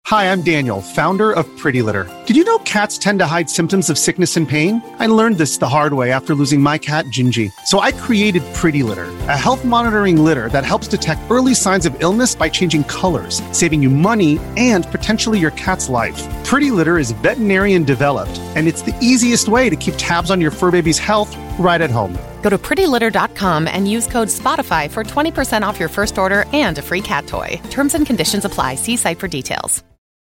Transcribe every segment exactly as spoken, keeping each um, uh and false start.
Hi, I'm Daniel, founder of Pretty Litter. Did you know cats tend to hide symptoms of sickness and pain? I learned this the hard way after losing my cat, Gingy. So I created Pretty Litter, a health monitoring litter that helps detect early signs of illness by changing colors, saving you money and potentially your cat's life. Pretty Litter is veterinarian developed, and it's the easiest way to keep tabs on your fur baby's health right at home. Go to pretty litter dot com and use code SPOTIFY for twenty percent off your first order and a free cat toy. Terms and conditions apply. See site for details.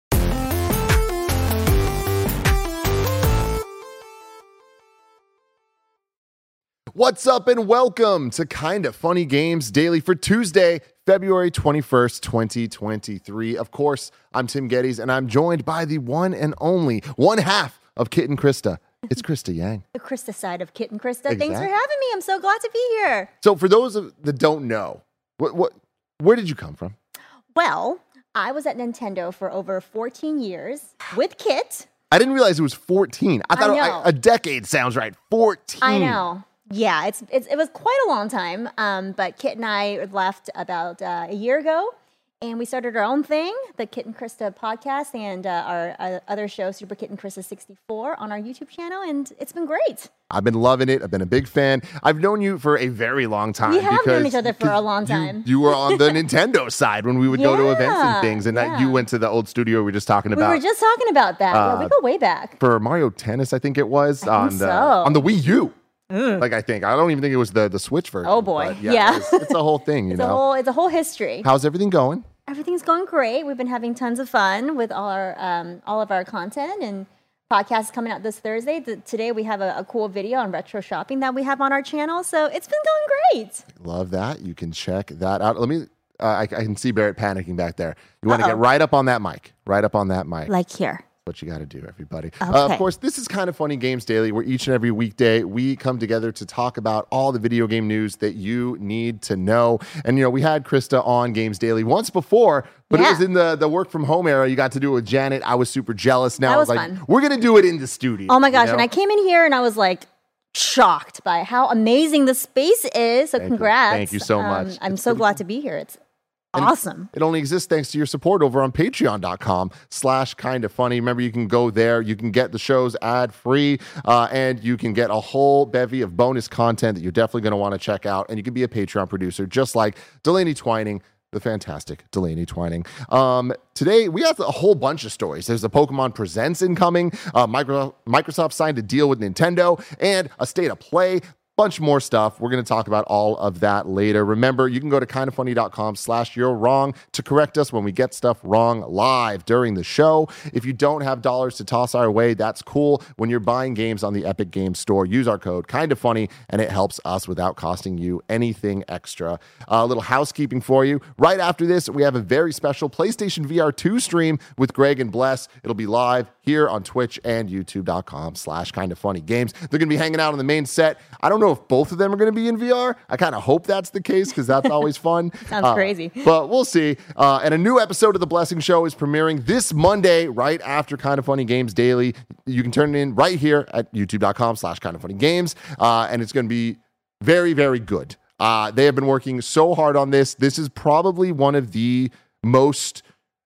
What's up and welcome to Kinda Funny Games Daily for Tuesday, February twenty-first, twenty twenty-three. Of course, I'm Tim Geddes, and I'm joined by the one and only one half of Kit and Krista. It's Krista Yang. The Krista side of Kit and Krista. Exactly. Thanks for having me. I'm so glad to be here. So for those of, that don't know, what, what, where did you come from? Well, I was at Nintendo for over fourteen years with Kit. I didn't realize it was fourteen. I thought I know. a, a decade sounds right. fourteen. I know. Yeah, it's, it's it was quite a long time, um, but Kit and I left about uh, a year ago, and we started our own thing, the Kit and Krista podcast, and uh, our uh, other show, Super Kit and Krista sixty-four, on our YouTube channel, and it's been great. I've been loving it. I've been a big fan. I've known you for a very long time. We have because, known each other for a long time. You, you were on the Nintendo side when we would go to events and Yeah, things, and yeah. that you went to the old studio we were just talking We about. were just talking about that. Uh, yeah, we go way back. For Mario Tennis, I think it was I on think the so. on the Wii U. Like I think I don't even think it was the the Switch version. Oh, boy. but Yeah. It's, it's a whole thing, you It's know. a whole it's a whole history. How's everything going? Everything's going great. We've been having tons of fun with all our um, all of our content and podcasts coming out this Thursday. The, today we have a, a cool video on retro shopping that we have on our channel. So it's been going great. Love that. You can check that out. Let me. Uh, I, I can see Barrett panicking back there. You want to Uh-oh. get right up on that mic. Right up on that mic. Like here. What you got to do, everybody. Uh, Okay. of course, this is Kinda Funny Games Daily, where each and every weekday we come together to talk about all the video game news that you need to know. And, you know, we had Krista on Games Daily once before, but it Yeah. was in the, the work from home era. You got to do it with Janet. I was super jealous. Now That I was was like, fun. we're going to do it in the studio. Oh my gosh. you know? And I came in here and I was like shocked by how amazing the space is. So Thank you. congrats. Thank you so Um, much. I'm It's so pretty glad cool. to be here. It's And awesome. It only exists thanks to your support over on patreon.com slash kind of funny. Remember, you can go there. You can get the shows ad free, uh, and you can get a whole bevy of bonus content that you're definitely going to want to check out. And you can be a Patreon producer, just like Delaney Twining, the fantastic Delaney Twining. Um, today, we have a whole bunch of stories. There's the Pokemon Presents incoming. Uh, Microsoft, Microsoft signed a deal with Nintendo and a state of play. Bunch more stuff. We're going to talk about all of that later. Remember, you can go to kindafunny.com slash you're wrong to correct us when we get stuff wrong live during the show. If you don't have dollars to toss our way, that's cool. When you're buying games on the Epic Games Store, use our code kindafunny, and it helps us without costing you anything extra. A little housekeeping for you. Right after this, we have a very special PlayStation V R two stream with Greg and Bless. It'll be live here on Twitch and youtube.com slash kindafunnygames. They're going to be hanging out on the main set. I don't know if both of them are going to be in V R. I kind of hope that's the case because that's always fun. Sounds Uh, crazy. But we'll see. Uh, and a new episode of The Blessing Show is premiering this Monday right after Kinda Funny Games Daily. You can turn it in right here at youtube.com slash Kinda Funny Games. Uh, and it's going to be very, very good. Uh, they have been working so hard on this. This is probably one of the most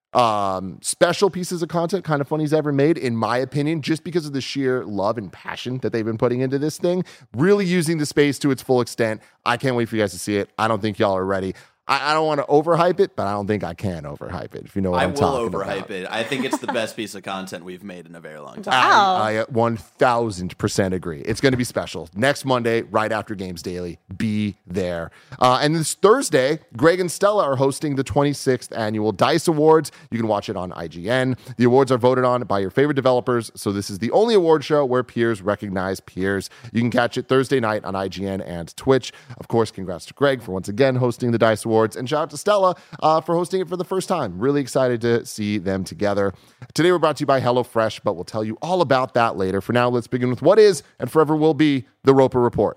um special pieces of content Kinda Funny's ever made, in my opinion, just because of the sheer love and passion that they've been putting into this thing, really using the space to its full extent. I can't wait for you guys to see it. I don't think y'all are ready. I, I don't want to overhype it, but I don't think I can overhype it, if you know what I I'm will talking overhype about. it. I think it's the best piece of content we've made in a very long time. Wow. I, I one thousand percent agree. It's going to be special. Next Monday, right after Games Daily, be there. Uh, and this Thursday, Greg and Stella are hosting the twenty-sixth Annual DICE Awards. You can watch it on I G N. The awards are voted on by your favorite developers, so this is the only award show where peers recognize peers. You can catch it Thursday night on I G N and Twitch. Of course, congrats to Greg for once again hosting the DICE Awards, and shout out to Stella uh, for hosting it for the first time. Really excited to see them together. Today, we're brought to you by HelloFresh, but we'll tell you all about that later. For now, let's begin with what is and forever will be the Roper Report.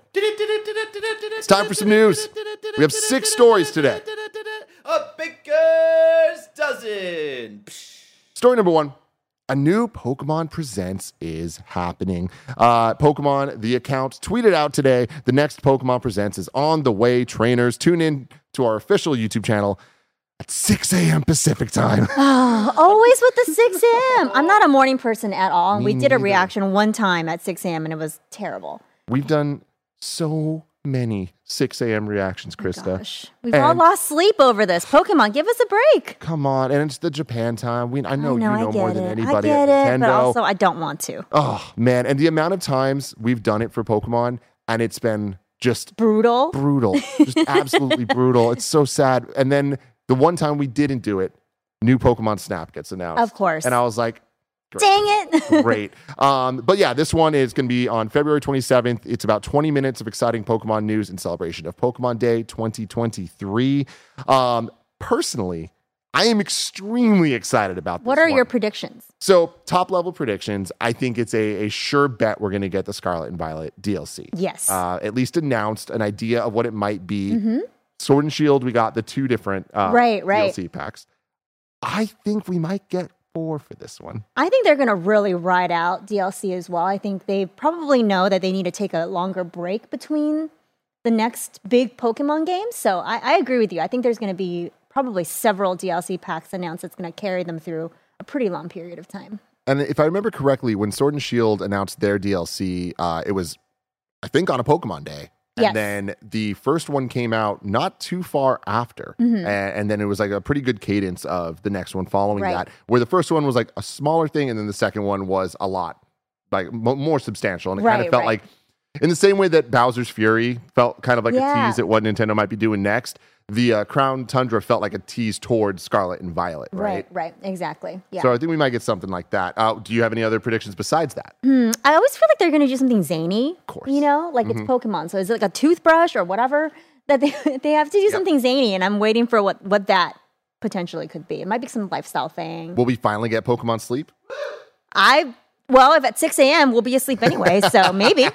It's time for some news. We have six stories today. A baker's dozen. Story number one. A new Pokemon Presents is happening. Uh, Pokemon, the account, tweeted out today, the next Pokemon Presents is on the way. Trainers, tune in to our official YouTube channel at six a.m. Pacific time. Oh, always with the six a.m. I'm not a morning person at all. Me we did a neither. reaction one time at six a.m. and it was terrible. We've done so many six a.m. reactions, Krista. Gosh, we've all And- lost sleep over this. Pokemon, give us a break. Come on, and it's the Japan time. We, I know, I know, you know I get more it. than anybody I get at it, Nintendo. but also I don't want to. Oh man, and the amount of times we've done it for Pokemon, and it's been just Brutal. brutal, just absolutely brutal. It's so sad. And then the one time we didn't do it, new Pokemon Snap gets announced. Of course. And I was like, great. Dang it. Great. Um, but yeah, this one is going to be on February twenty-seventh. It's about twenty minutes of exciting Pokemon news in celebration of Pokemon Day twenty twenty-three. Um, personally, I am extremely excited about this What are one. your predictions? So, top level predictions. I think it's a, a sure bet we're going to get the Scarlet and Violet D L C. Yes. Uh, at least announced an idea of what it might be. Sword and Shield, we got the two different uh, Right, right. D L C packs. I think we might get four for this one. I think they're going to really ride out D L C as well. I think they probably know that they need to take a longer break between the next big Pokemon game. So I, I agree with you. I think there's going to be probably several D L C packs announced that's going to carry them through a pretty long period of time. And if I remember correctly, when Sword and Shield announced their D L C, uh, it was, I think, on a Pokemon Day. And Yes. then the first one came out not too far after. Mm-hmm. A- And, then it was like a pretty good cadence of the next one following Right. that, where the first one was like a smaller thing, and then the second one was a lot, like mo more substantial. And it kind Right, of felt right. like, in the same way that Bowser's Fury felt kind of like Yeah. a tease at what Nintendo might be doing next, the uh, Crown Tundra felt like a tease towards Scarlet and Violet, right? Right, right. Exactly. Yeah. So I think we might get something like that. Uh, do you have any other predictions besides that? I always feel like they're going to do something zany. Of course. You know, like it's Pokemon. So is it like a toothbrush or whatever that they, they have to do something zany? And I'm waiting for what, what that potentially could be. It might be some lifestyle thing. Will we finally get Pokemon Sleep? I, well, if at six a.m. we'll be asleep anyway, so maybe.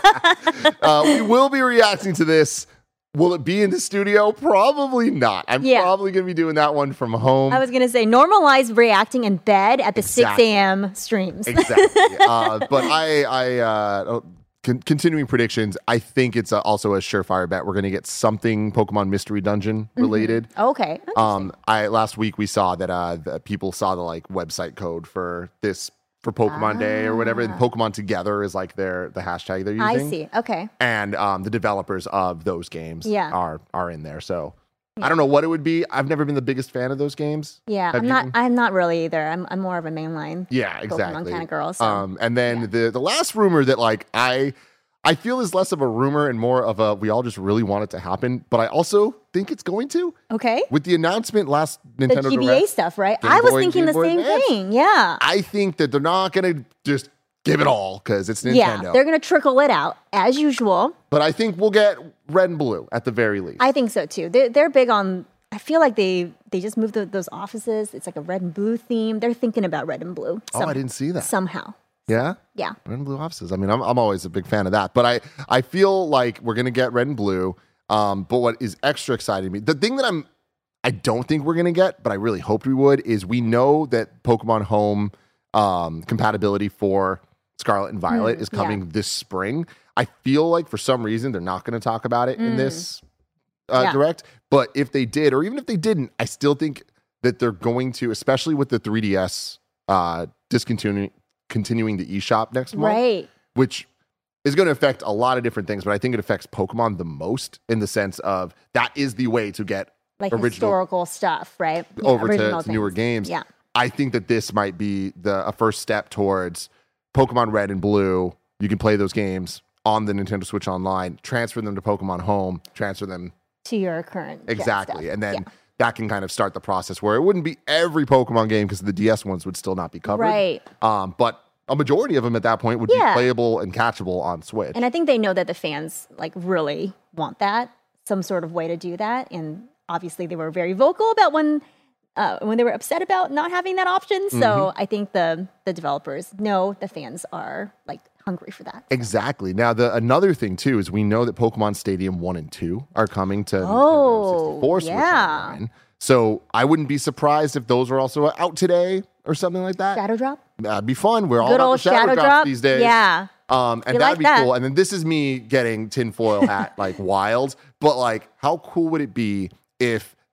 Uh, we will be reacting to this. Will it be in the studio? Probably not. I'm Yeah. probably going to be doing that one from home. I was going to say normalize reacting in bed at the Exactly. six a.m. streams. Exactly. uh, but I, I uh, con- continuing predictions, I think it's uh also a surefire bet. We're going to get something Pokemon Mystery Dungeon related. Okay. Um, I last week we saw that uh, the people saw the like website code for this for Pokemon Day or whatever. And Pokemon Together is like their the hashtag they're I using. see. Okay. And um, the developers of those games Yeah. are are in there. So I don't know what it would be. I've never been the biggest fan of those games. Yeah, Have I'm you not. been? I'm not really either. I'm. I'm more of a mainline. Yeah, Pokemon exactly. kind of girl. So. Um, and then the the last rumor that like I I feel is less of a rumor and more of a we all just really want it to happen, but I also think it's going to. okay. With the announcement last Nintendo The G B A Direct, stuff, right? Game I was Boy, thinking Game the Boy same Advance. thing. Yeah. I think that they're not going to just give it all because it's Nintendo. Yeah. They're gonna trickle it out as usual. But I think we'll get red and blue at the very least. I think so too. They're they're big on. I feel like they they just moved the, those offices. It's like a red and blue theme. They're thinking about red and blue. oh, I didn't see that. Somehow. Yeah? Yeah. Red and blue offices. I mean, I'm, I'm always a big fan of that. But I, I feel like we're going to get red and blue. Um, but what is extra exciting to me, the thing that I'm, I don't think we're going to get, but I really hoped we would, is we know that Pokemon Home um, compatibility for Scarlet and Violet Mm, is coming yeah. this spring. I feel like for some reason they're not going to talk about it in Mm. this uh, Yeah. direct. But if they did, or even if they didn't, I still think that they're going to, especially with the three D S uh, discontinuing continuing the eShop next month, Right. which is going to affect a lot of different things, but I think it affects Pokemon the most in the sense of that is the way to get Like original historical stuff, right? Yeah, over to, original to newer things. games. Yeah. I think that this might be the a first step towards Pokemon Red and Blue. You can play those games on the Nintendo Switch Online, transfer them to Pokemon Home, transfer them To your current gen exactly, stuff. and then Yeah. that can kind of start the process where it wouldn't be every Pokemon game because the D S ones would still not be covered. Right. Um, but a majority of them at that point would Yeah. be playable and catchable on Switch. And I think they know that the fans like really want that, some sort of way to do that. And obviously they were very vocal about when uh, when they were upset about not having that option. So Mm-hmm. I think the the developers know the fans are like hungry for that. Exactly. Now, the another thing too is we know that Pokemon Stadium One and Two are coming to Oh, Nintendo sixty-four Switch yeah. Online. So I wouldn't be surprised if those are also out today or something like that. Shadow Drop? That'd be fun. We're all Good about old the shadow, Shadow drops Drop? these days. Yeah. Um, and You that'd like be that. cool. And then this is me getting tinfoil hat like wild. But like, how cool would it be if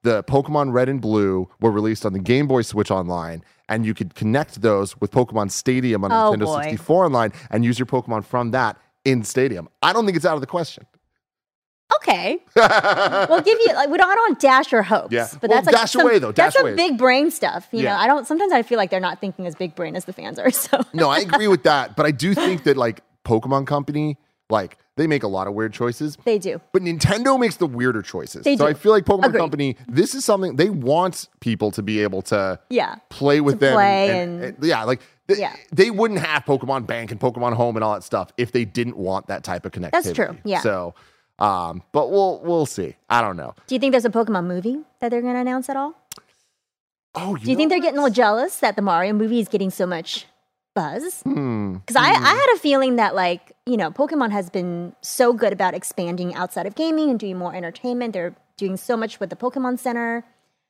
the Pokemon Red and Blue were released on the Game Boy Switch Online, and you could connect those with Pokemon Stadium on Oh, Nintendo boy. sixty-four Online and use your Pokemon from that in Stadium. I don't think it's out of the question. Okay. We'll give you like we don't I don't dash your hopes. Yeah. But Well, that's like dash some, away, though. That's Dash some away. big brain stuff. You Yeah. know, I don't sometimes I feel like they're not thinking as big brain as the fans are. So No, I agree with that, but I do think that like Pokemon Company, like they make a lot of weird choices. they do. But Nintendo makes the weirder choices. They so do. I feel like Pokemon Agreed. Company, this is something they want people to be able to Yeah. play with To them. play and, and- and- yeah, like th- Yeah. they wouldn't have Pokemon Bank and Pokemon Home and all that stuff if they didn't want that type of connectivity. That's true, yeah. So, um, but we'll we'll see. I don't know. Do you think there's a Pokemon movie that they're going to announce at all? Oh, Do you think they're getting a little jealous that the Mario movie is getting so much buzz? Hmm. Because I, I had a feeling that, like, you know, Pokemon has been so good about expanding outside of gaming and doing more entertainment. They're doing so much with the Pokemon Center.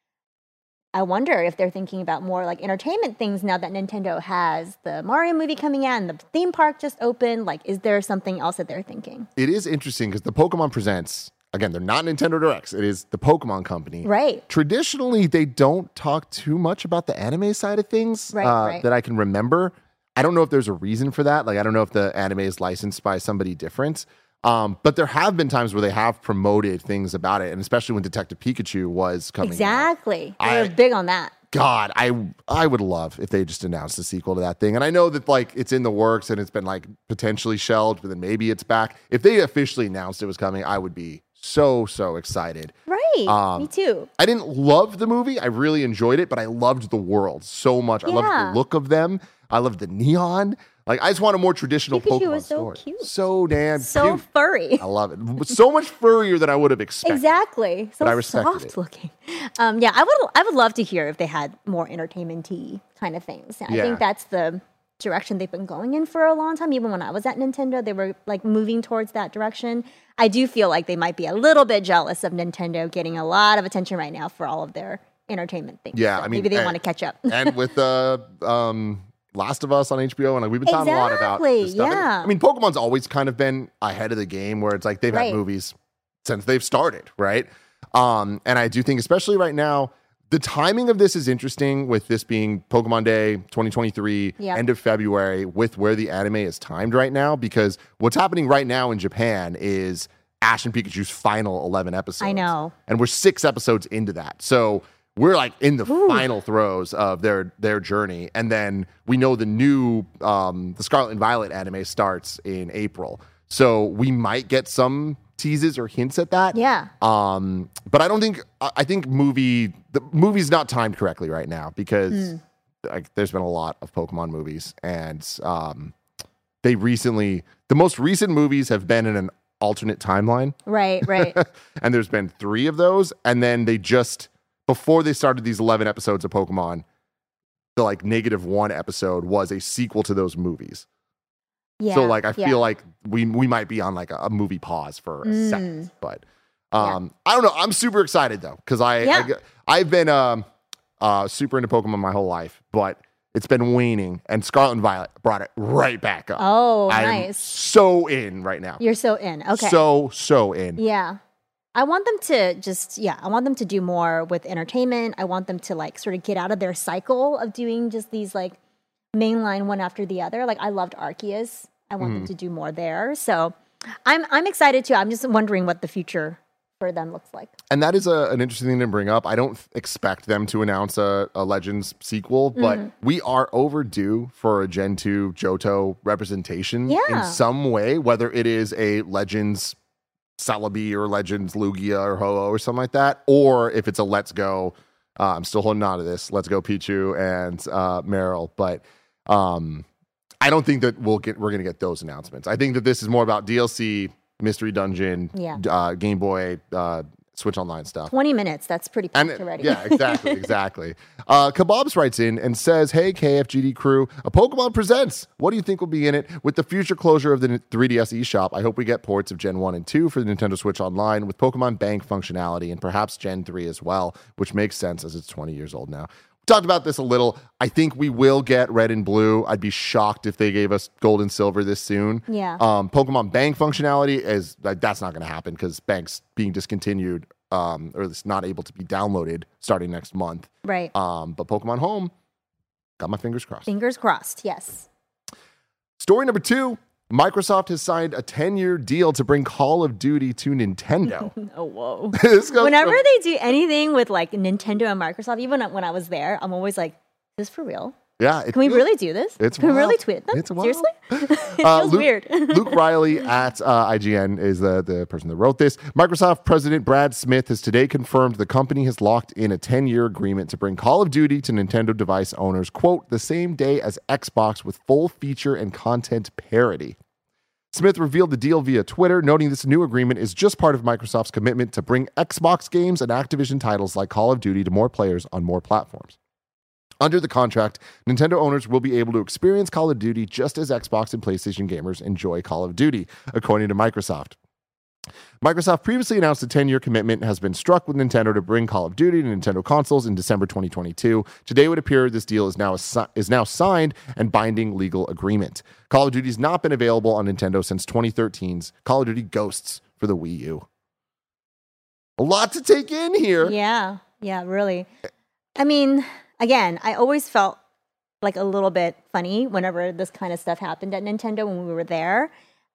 I wonder if they're thinking about more like entertainment things now that Nintendo has the Mario movie coming out and the theme park just opened. Like, is there something else that they're thinking? It is interesting because the Pokemon Presents, again, they're not Nintendo Directs. It is the Pokemon Company. Right. Traditionally, they don't talk too much about the anime side of things Right, uh, right. that I can remember. I don't know if there's a reason for that. Like, I don't know if the anime is licensed by somebody different. Um, but there have been times where they have promoted things about it, and especially when Detective Pikachu was coming out. Exactly. They're I- big on that. God, I I would love if they just announced a sequel to that thing. And I know that like it's in the works and it's been like potentially shelved, but then maybe it's back. If they officially announced it was coming, I would be so so excited. Right. Um, Me too. I didn't love the movie. I really enjoyed it, but I loved the world so much. I loved Yeah. the look of them. I loved the neon. Like I just want a more traditional Pikachu Pokemon was so story. cute. So damn So cute. furry. I love it. So much furrier than I would have expected. Exactly. So But I respected soft it. looking. Um, yeah, I would I would love to hear if they had more entertainment-y kind of things. I Yeah. think that's the direction they've been going in for a long time. Even when I was at Nintendo, they were like moving towards that direction. I do feel like they might be a little bit jealous of Nintendo getting a lot of attention right now for all of their entertainment things. Yeah, So I mean, maybe they and- want to catch up. and with the um, Last of Us on H B O, and like we've been talking a lot about Exactly, this stuff. And, yeah. I mean, Pokemon's always kind of been ahead of the game, where it's like they've Right. had movies since they've started, right? Um, and I do think, especially right now, the timing of this is interesting. With this being Pokemon Day twenty twenty-three, Yeah. end of February, with where the anime is timed right now, because what's happening right now in Japan is Ash and Pikachu's final eleven episodes. I know. And we're six episodes into that. So we're like in the Ooh. final throes of their their journey. And then we know the new um the Scarlet and Violet anime starts in April. So we might get some teases or hints at that. Yeah. Um, but I don't think I I think movie the movie's not timed correctly right now because Hmm. like there's been a lot of Pokemon movies, and um they recently the most recent movies have been in an alternate timeline. Right, right. And there's been three of those, and then they just before they started these eleven episodes of Pokemon, the like negative one episode was a sequel to those movies. Yeah. So like I yeah. feel like we we might be on like a, a movie pause for a Mm. second, but um I don't know. I'm super excited though because I, Yeah. I I've been um uh super into Pokemon my whole life, but it's been waning, and Scarlet and Violet brought it right back up. Oh, I'm nice. so in right now. You're so in. Okay. So so in. Yeah. I want them to just, yeah, I want them to do more with entertainment. I want them to like sort of get out of their cycle of doing just these like mainline one after the other. Like I loved Arceus. I want Mm-hmm. them to do more there. So I'm I'm excited too. I'm just wondering what the future for them looks like. And that is a, an interesting thing to bring up. I don't expect them to announce a, a Legends sequel, but Mm-hmm. we are overdue for a Gen two Johto representation in Yeah. some way, whether it is a Legends Celebi or Legends Lugia or Ho-Oh or something like that, or if it's a Let's Go. Uh, I'm still holding on to this. Let's Go Pichu and uh, Meryl, but um, I don't think that we'll get we're gonna get those announcements. I think that this is more about D L C, Mystery Dungeon, Yeah. uh, Game Boy, uh, Switch Online stuff. twenty minutes. That's pretty And quick already. yeah, exactly, exactly. Uh, Kebabs writes in and says, "Hey K F G D crew, a Pokemon Presents. What do you think will be in it? With the future closure of the three D S eShop, I hope we get ports of Gen one and two for the Nintendo Switch Online with Pokemon Bank functionality, and perhaps Gen three as well, which makes sense as it's twenty years old now." We talked about this a little. I think we will get Red and Blue. I'd be shocked if they gave us Gold and Silver this soon. Yeah. Um, Pokemon Bank functionality is like, that's not going to happen because Bank's being discontinued um, or at least not able to be downloaded starting next month. Right. Um, but Pokemon Home, got my fingers crossed. Fingers crossed. Yes. Story number two. Microsoft has signed a ten-year deal to bring Call of Duty to Nintendo. Oh, whoa. This goes Whenever from- they do anything with like Nintendo and Microsoft, even when I was there, I'm always like, is this for real? yeah, it Can we feels- really do this? It's Can we really wild. tweet them? It's wild. Seriously? It Uh, feels Luke, weird. Luke Riley at uh, I G N is the, the person that wrote this. Microsoft President Brad Smith has today confirmed the company has locked in a ten-year agreement to bring Call of Duty to Nintendo device owners, quote, the same day as Xbox with full feature and content parity. Smith revealed the deal via Twitter, noting this new agreement is just part of Microsoft's commitment to bring Xbox games and Activision titles like Call of Duty to more players on more platforms. Under the contract, Nintendo owners will be able to experience Call of Duty just as Xbox and PlayStation gamers enjoy Call of Duty, according to Microsoft. Microsoft previously announced a ten-year commitment has been struck with Nintendo to bring Call of Duty to Nintendo consoles in December twenty twenty-two. Today, it would appear this deal is now a, is now signed and binding legal agreement. Call of Duty has not been available on Nintendo since twenty thirteen's Call of Duty Ghosts for the Wii U. A lot to take in here. Yeah. Yeah, really. I mean, again, I always felt like a little bit funny whenever this kind of stuff happened at Nintendo when we were there.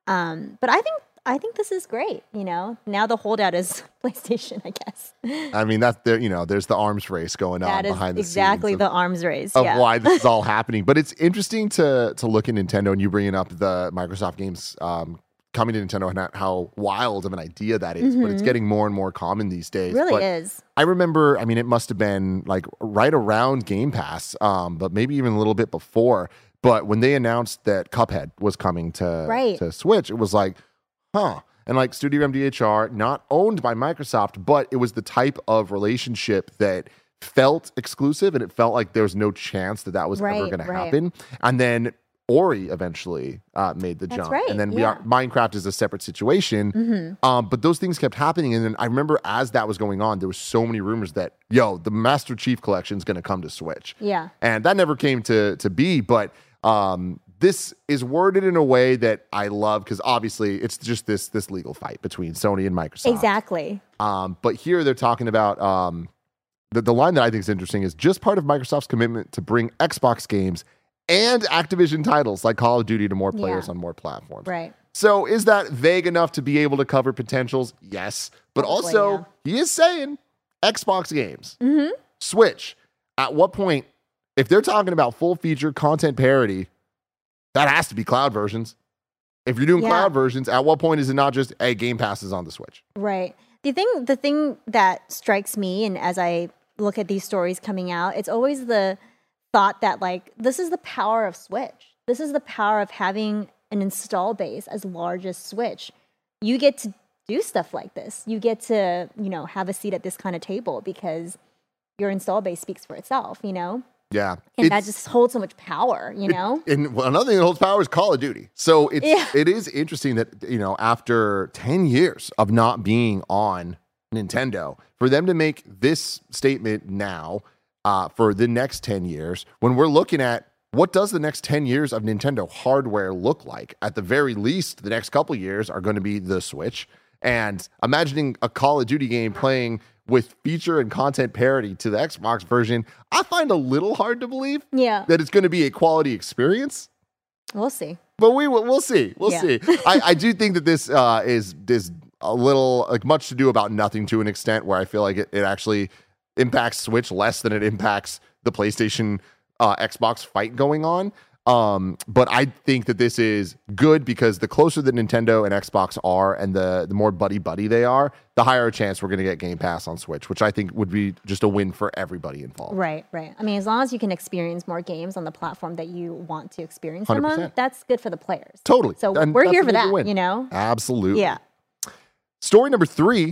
Um, but I think I think this is great. You know, now the holdout is PlayStation, I guess. I mean, that's there. You know, there's the arms race going on That is behind the exactly scenes of- the arms race. of yeah. why this is all happening. But it's interesting to to look at Nintendo and you bringing up the Microsoft games um, coming to Nintendo and how wild of an idea that is. But it's getting more and more common these days. It really But is. I remember, I mean, it must have been like right around Game Pass, um, but maybe even a little bit before. But when they announced that Cuphead was coming to, Right. to Switch, it was like, huh. And like Studio M D H R, not owned by Microsoft, but it was the type of relationship that felt exclusive and it felt like there was no chance that that was ever Right, going to right. happen. And then Ori eventually uh, made the That's jump. right, And then we yeah. are, Minecraft is a separate situation. Mm-hmm. Um, but those things kept happening. And then I remember as that was going on, there was so many rumors that, yo, the Master Chief Collection is going to come to Switch. Yeah. And that never came to, to be. But um, this is worded in a way that I love because obviously it's just this this legal fight between Sony and Microsoft. Exactly. Um, but here they're talking about um, the, the line that I think is interesting is just part of Microsoft's commitment to bring Xbox games and Activision titles like Call of Duty to more players Yeah. on more platforms. Right. So is that vague enough to be able to cover potentials? Yes. But Probably, also, yeah. he is saying Xbox games, Mm-hmm. Switch. At what point, if they're talking about full feature content parity, that has to be cloud versions. If you're doing Yeah. cloud versions, at what point is it not just, hey, Game Pass is on the Switch? Right. The thing the thing that strikes me, and as I look at these stories coming out, it's always the thought that like this is the power of Switch. This is the power of having an install base as large as Switch. You get to do stuff like this. You get to, you know, have a seat at this kind of table because your install base speaks for itself, you know? Yeah. And that It's- just holds so much power, you know? And well, another thing that holds power is Call of Duty. So it's Yeah. it is interesting that, you know, after ten years of not being on Nintendo, for them to make this statement now uh, for the next ten years, when we're looking at what does the next ten years of Nintendo hardware look like? At the very least, the next couple years are going to be the Switch. And imagining a Call of Duty game playing with feature and content parity to the Xbox version, I find a little hard to believe Yeah. that it's going to be a quality experience. We'll see. But we will we'll see. We'll Yeah. see. I, I do think that this uh, is is a little like much to do about nothing to an extent where I feel like it, it actually impacts Switch less than it impacts the PlayStation uh, Xbox fight going on. Um, but I think that this is good because the closer that Nintendo and Xbox are and the, the more buddy-buddy they are, the higher a chance we're going to get Game Pass on Switch, which I think would be just a win for everybody involved. Right, right. I mean, as long as you can experience more games on the platform that you want to experience them one hundred on, percent. that's good for the players. Totally. So And we're that's here a for major that, win. you know? Absolutely. Yeah. Story number three,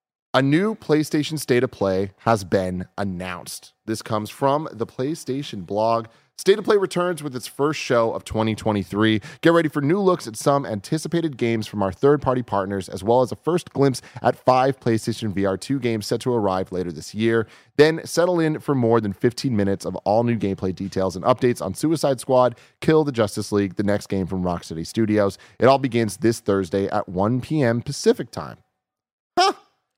a new PlayStation State of Play has been announced. This comes from the PlayStation blog. State of Play returns with its first show of twenty twenty-three. Get ready for new looks at some anticipated games from our third-party partners, as well as a first glimpse at five PlayStation V R two games set to arrive later this year. Then settle in for more than fifteen minutes of all new gameplay details and updates on Suicide Squad, Kill the Justice League, the next game from Rocksteady Studios. It all begins this Thursday at one p.m. Pacific time. Huh.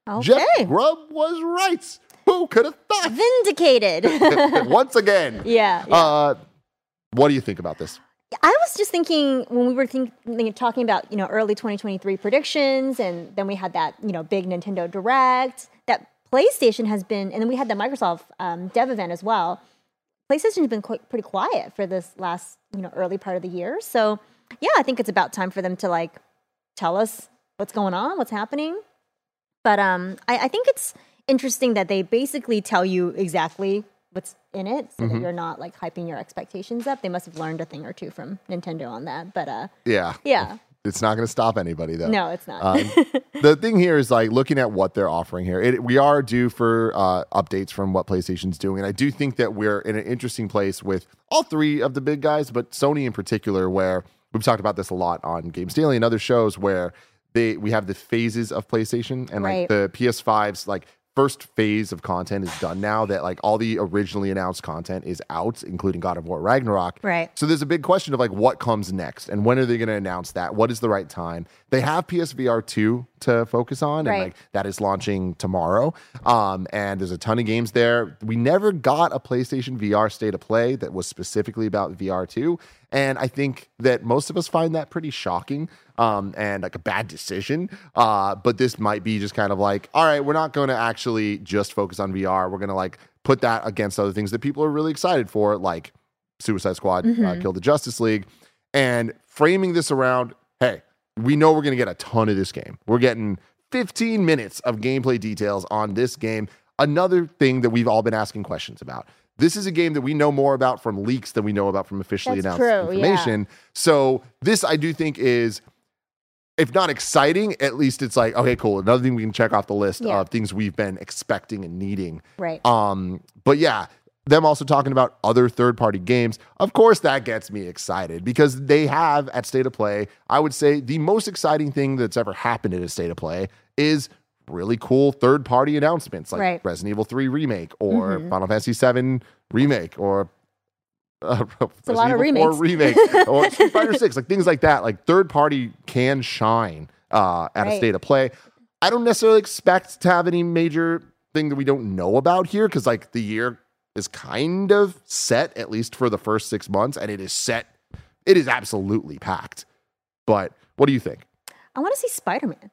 Okay. Jeff Grubb was right. Who could have thought? Vindicated. Once again. Yeah. yeah. Uh, what do you think about this? I was just thinking when we were think, talking about, you know, early twenty twenty-three predictions, and then we had that, you know, big Nintendo Direct, that PlayStation has been, and then we had the Microsoft um, dev event as well. PlayStation has been quite, pretty quiet for this last, you know, early part of the year. So, yeah, I think it's about time for them to, like, tell us what's going on, what's happening. But um, I, I think it's interesting that they basically tell you exactly what's in it, so mm-hmm. that you're not like hyping your expectations up. They must have learned a thing or two from Nintendo on that. But uh, yeah, yeah, it's not going to stop anybody though. No, it's not. um, the thing here is like looking at what they're offering here. It, we are due for uh, updates from what PlayStation's doing, and I do think that we're in an interesting place with all three of the big guys, but Sony in particular, where we've talked about this a lot on Games Daily and other shows, where they we have the phases of PlayStation, and right. like the P S five's like first phase of content is done now, that like all the originally announced content is out, including God of War Ragnarok. Right. So there's a big question of like what comes next and when are they going to announce that? What is the right time? They have P S V R two to focus on, right. and like that is launching tomorrow. Um, and there's a ton of games there. We never got a PlayStation V R State of Play that was specifically about V R two. And I think that most of us find that pretty shocking um, and like a bad decision. Uh, but this might be just kind of like, all right, we're not going to actually just focus on V R. We're going to like put that against other things that people are really excited for, like Suicide Squad, mm-hmm. uh, Kill the Justice League, and framing this around, hey, we know we're going to get a ton of this game. We're getting fifteen minutes of gameplay details on this game. Another thing that we've all been asking questions about. This is a game that we know more about from leaks than we know about from officially That's announced true, information. Yeah. So this, I do think, is, if not exciting, at least it's like, okay, cool. Another thing we can check off the list yeah. of things we've been expecting and needing. Right. Um, but yeah, them also talking about other third-party games. Of course, that gets me excited because they have at State of Play, I would say the most exciting thing that's ever happened at a State of Play is really cool third-party announcements like right. Resident Evil three Remake or mm-hmm. Final Fantasy seven Remake or uh, it's a lot of remakes. remake or Street Fighter six, like things like that. Like third-party can shine uh, at right. a State of Play. I don't necessarily expect to have any major thing that we don't know about here because like the year is kind of set, at least for the first six months, and it is set. It is absolutely packed. But what do you think? I want to see Spider-Man.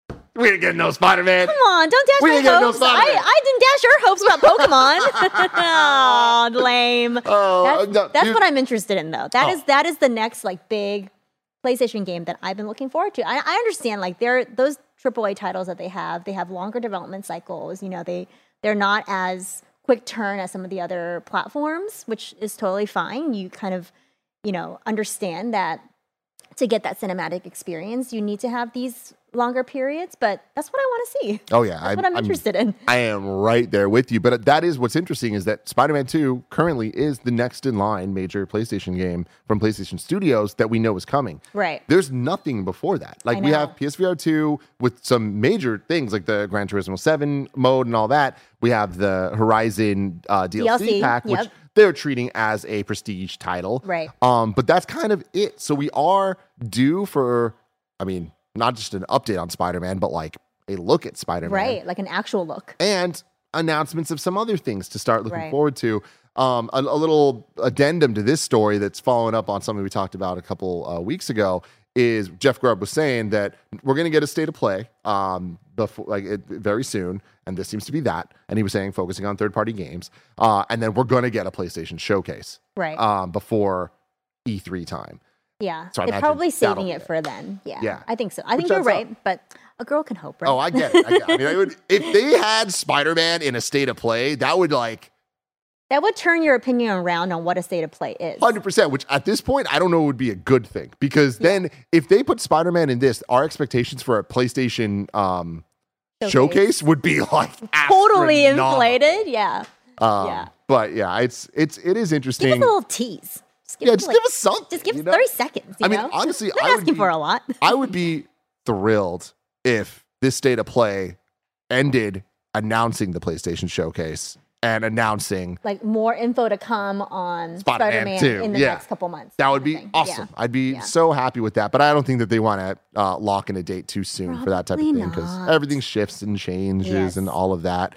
We ain't getting no Spider-Man. Come on, don't dash we my ain't getting hopes. No I, I didn't dash your hopes about Pokemon. Oh, lame. Oh, that's no, that's you, what I'm interested in, though. That oh. is that is the next like big PlayStation game that I've been looking forward to. I, I understand like they're those triple A titles that they have. They have longer development cycles. You know, they they're not as quick turn as some of the other platforms, which is totally fine. You kind of, you know, understand that to get that cinematic experience, you need to have these longer periods, but that's what I want to see. Oh yeah, that's I'm, what I'm, I'm interested in. I am right there with you. But that is what's interesting is that Spider-Man two currently is the next in line major PlayStation game from PlayStation Studios that we know is coming. Right. There's nothing before that. Like we have P S V R two with some major things like the Gran Turismo seven mode and all that. We have the Horizon uh, D L C, D L C pack, yep. which they're treating as a prestige title. Right. Um, but that's kind of it. So we are due for, I mean, not just an update on Spider-Man, but like a look at Spider-Man. Right, like an actual look. And announcements of some other things to start looking right. forward to. Um, a, a little addendum to this story that's following up on something we talked about a couple uh, weeks ago is Jeff Grubb was saying that we're going to get a State of Play um, before, like it, very soon, and this seems to be that. And he was saying focusing on third-party games, uh, and then we're going to get a PlayStation showcase right um, before E three time. Yeah, so they're probably saving it for then. Yeah, yeah, I think so. I think Which you're right, up. but a girl can hope, right? Oh, I get it. I, get it. I mean, I would, if they had Spider-Man in a State of Play, that would like that would turn your opinion around on what a State of Play is. one hundred percent, which at this point, I don't know would be a good thing. Because then yeah. if they put Spider-Man in this, our expectations for a PlayStation um, showcase. showcase would be like totally inflated. Yeah. Um, yeah. But yeah, it's it's it is interesting. Give us a little tease. Just give yeah, just like, give us something. Just give us you know? thirty seconds. You I mean, know? honestly, I'm I asking would be, for a lot. I would be thrilled if this State of Play ended announcing the PlayStation Showcase and announcing Like more info to come on Spider-Man Spider-Man two. in the Yeah. next couple months. That would kind be of thing. awesome. Yeah. I'd be Yeah. so happy with that. But I don't think that they want to uh, lock in a date too soon for that type of Probably thing because not. everything shifts and changes Yes. and all of that.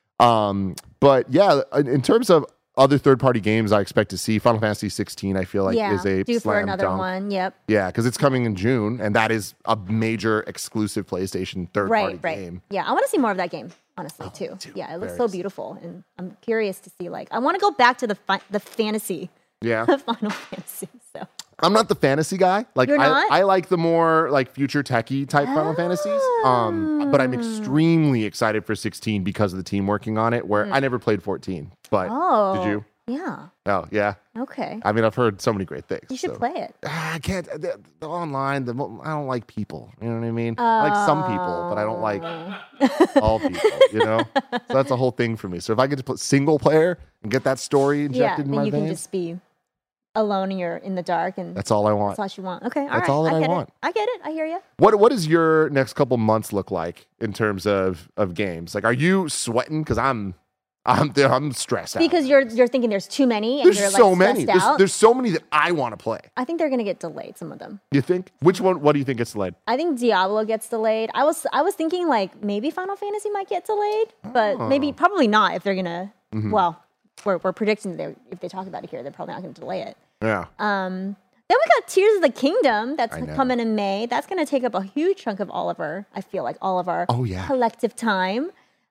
Um, but yeah, in in terms of other third-party games I expect to see, Final Fantasy sixteen, I feel like yeah. is a due for slam another dunk. one. Yep. Yeah, because it's coming in June, and that is a major exclusive PlayStation third-party Right. Right. game. Yeah. I want to see more of that game. Honestly, too. too. Yeah. It looks Very so excited. beautiful, and I'm curious to see. Like, I want to go back to the fi- the fantasy Yeah. of Final Fantasy. So. I'm not the fantasy guy. Like You're I, not? I like the more like future techie type Final Fantasies. Um, but I'm Ah. extremely excited for sixteen because of the team working on it. Where I never played fourteen, but Oh. did you? Yeah. Oh yeah. Okay. I mean, I've heard so many great things. You should so. play it. Ah, I can't. The, the online. The mo- I don't like people. You know what I mean? I like some people, but I don't like Oh. all people. You know. So that's a whole thing for me. So if I get to put single player and get that story Yeah. injected in Then my you can veins, just be alone and you're in the dark, and that's all I want. that's all you want. Okay. All That's right. all that I get want. It. I get it. I hear you. What what does your next couple months look like in terms of of games? Like, are you sweating? Because I'm I'm I'm stressed out. Because you're you're thinking there's too many, and there's you're like so stressed many. There's, out. there's so many that I want to play. I think they're gonna get delayed. Some of them. You think? Which one? What do you think gets delayed? I think Diablo gets delayed. I was I was thinking like maybe Final Fantasy might get delayed, but maybe Oh. probably not if they're gonna. Mm-hmm. Well, we're we're predicting that if they talk about it here, they're probably not gonna delay it. Yeah. Um, then we got Tears of the Kingdom that's I know. coming in May. That's gonna take up a huge chunk of all of our. I feel like all of our Oh, yeah. collective time.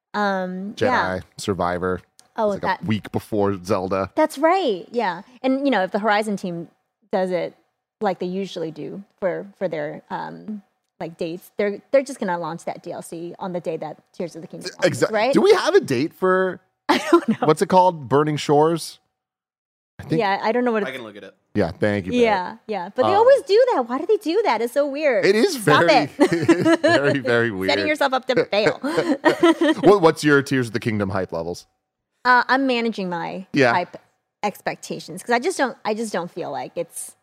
Um, Jedi yeah. Survivor. Oh, It's like that a week before Zelda. That's right. Yeah. And you know, if the Horizon team does it like they usually do for for their um like dates, they're they're just gonna launch that D L C on the day that Tears of the Kingdom launches, Exactly. right? Do we have a date for I don't know. what's it called? Burning Shores. I think. Yeah, I don't know what. I It's, can look at it. Yeah. Thank you. Barrett. yeah, yeah. But they Um, always do that. Why do they do that? It's so weird. It is Stop very, it. very, very weird. Setting yourself up to fail. what, what's your Tears of the Kingdom hype levels? uh, I'm managing my Yeah. hype expectations because I just don't. I just don't feel like it's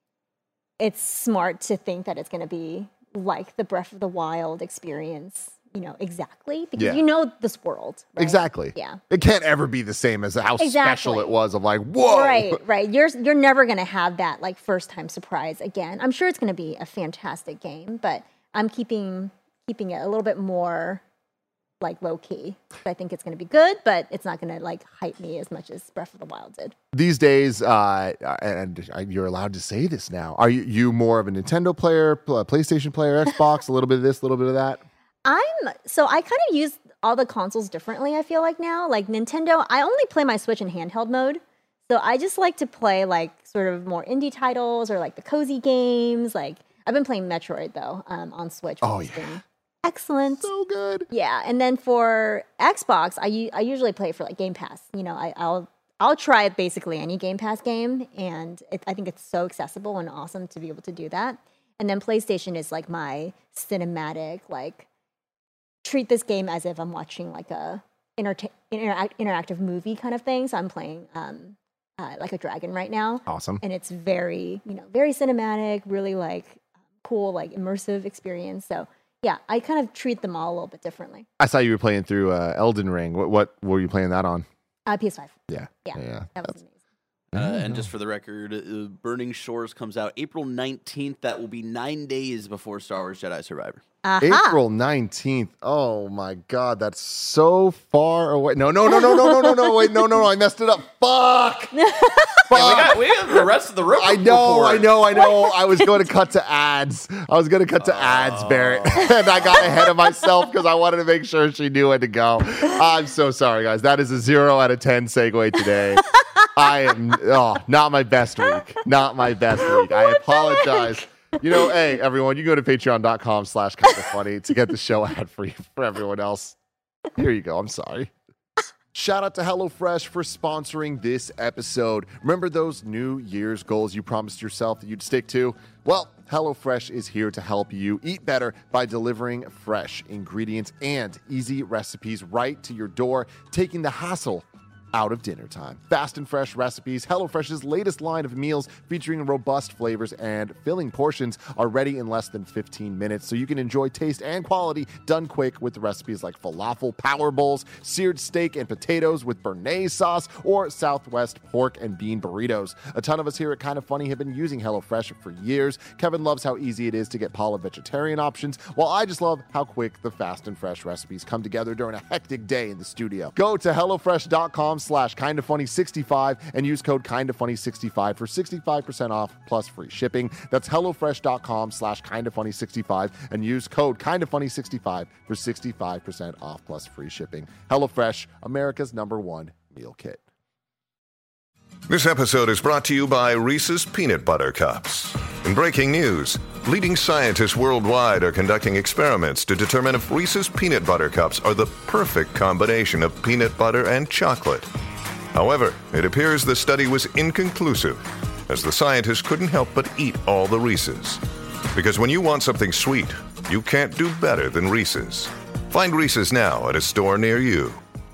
it's smart to think that it's going to be like the Breath of the Wild experience. You know exactly because Yeah. you know this world. Right? Exactly. Yeah. It can't ever be the same as how special Exactly. it was. Of like, whoa. Right, right. You're you're never gonna have that like first time surprise again. I'm sure it's gonna be a fantastic game, but I'm keeping keeping it a little bit more like low key. I think it's gonna be good, but it's not gonna like hype me as much as Breath of the Wild did. These days, uh, and you're allowed to say this now. Are you, you more of a Nintendo player, pl- PlayStation player, Xbox? A little bit of this, a little bit of that. I'm so I kind of use all the consoles differently. I feel like now, like Nintendo, I only play my Switch in handheld mode. So I just like to play like sort of more indie titles or like the cozy games. Like I've been playing Metroid though um, on Switch. Oh, which has yeah. been excellent. So good. Yeah, and then for Xbox, I, u- I usually play for like Game Pass. You know, I, I'll I'll try basically any Game Pass game, and it, I think it's so accessible and awesome to be able to do that. And then PlayStation is like my cinematic, like treat this game as if I'm watching like a interta- interact- interactive movie kind of thing. So I'm playing um, uh, like a dragon right now, Awesome. and it's very you know very cinematic, really like cool, like immersive experience. So. Yeah, I kind of treat them all a little bit differently. I saw you were playing through uh, Elden Ring. What, what were you playing that on? Uh, P S five. Yeah. Yeah, Yeah. that was amazing. Uh, and just for the record, uh, Burning Shores comes out April nineteenth. That will be nine days before Star Wars Jedi Survivor. Aha. April nineteenth. Oh my God, that's so far away. No, no, no, no, no, no, no, no. Wait, no, no, no. I messed it up. Fuck. Yeah, we got we have the rest of the room. I know, report. I know, I know. I was going to cut to ads. I was going to cut to ads, Barrett. And I got ahead of myself because I wanted to make sure she knew when to go. I'm so sorry, guys. That is a zero out of ten segue today. I am, oh, not my best week. Not my best week. I apologize. You know, hey, everyone, you go to patreon.com slash kind of funny to get the show ad free for everyone else. Here you go. I'm sorry. Shout out to HelloFresh for sponsoring this episode. Remember those New Year's goals you promised yourself that you'd stick to? Well, HelloFresh is here to help you eat better by delivering fresh ingredients and easy recipes right to your door, taking the hassle out of dinner time. Fast and fresh recipes, HelloFresh's latest line of meals featuring robust flavors and filling portions are ready in less than fifteen minutes, so you can enjoy taste and quality done quick with recipes like falafel power bowls, seared steak and potatoes with béarnaise sauce, or Southwest pork and bean burritos. A ton of us here at Kind of Funny have been using HelloFresh for years. Kevin loves how easy it is to get Paula vegetarian options, while I just love how quick the fast and fresh recipes come together during a hectic day in the studio. Go to HelloFresh.com slash Kind of Funny 65 and use code Kind of Funny 65 for sixty-five percent off plus free shipping. That's HelloFresh.com slash Kind of Funny 65 and use code Kind of Funny 65 for sixty-five percent off plus free shipping. HelloFresh, America's number one meal kit. This episode is brought to you by Reese's Peanut Butter Cups. In breaking news, leading scientists worldwide are conducting experiments to determine if Reese's Peanut Butter Cups are the perfect combination of peanut butter and chocolate. However, it appears the study was inconclusive, as the scientists couldn't help but eat all the Reese's. Because when you want something sweet, you can't do better than Reese's. Find Reese's now at a store near you.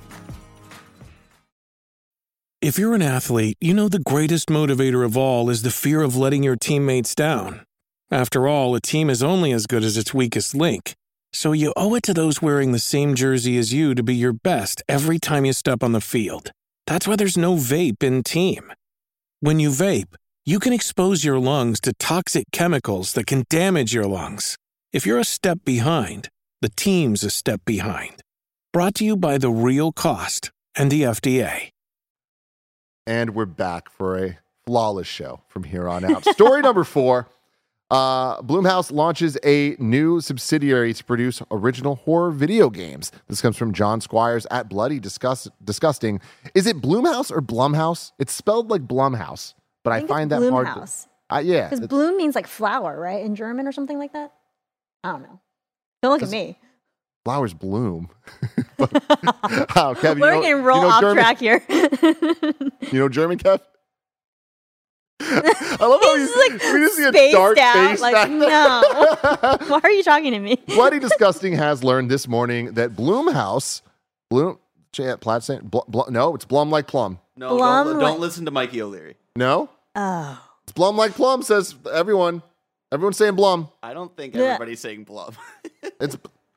If you're an athlete, you know the greatest motivator of all is the fear of letting your teammates down. After all, a team is only as good as its weakest link. So you owe it to those wearing the same jersey as you to be your best every time you step on the field. That's why there's no vape in team. When you vape, you can expose your lungs to toxic chemicals that can damage your lungs. If you're a step behind, the team's a step behind. Brought to you by The Real Cost and the F D A. And we're back for a flawless show from here on out. Story number four. Uh, Blumhouse launches a new subsidiary to produce original horror video games. This comes from John Squires at Bloody Disgust- Disgusting. Is it Blumhouse or Blumhouse? It's spelled like Blumhouse, but I, I find that Blumhouse. hard. To, uh, yeah. Because bloom means like flower, right? In German or something like that? I don't know. Don't look at me. Flowers bloom. but, oh, Kev, We're you know, getting roll you know off German? track here. You know German, Kev? I love how He's you like we just see a spaced dark out. face Like, back no. Why are you talking to me? Bloody Disgusting has learned this morning that Blumhouse, Bloom, Platt saying, Bl- Bl- no, it's Blum like plum. No, Blum don't, like- don't listen to Mikey O'Leary. No, Oh. it's Blum like plum. Says everyone. Everyone's saying Blum. I don't think Yeah. everybody's saying Blum. It's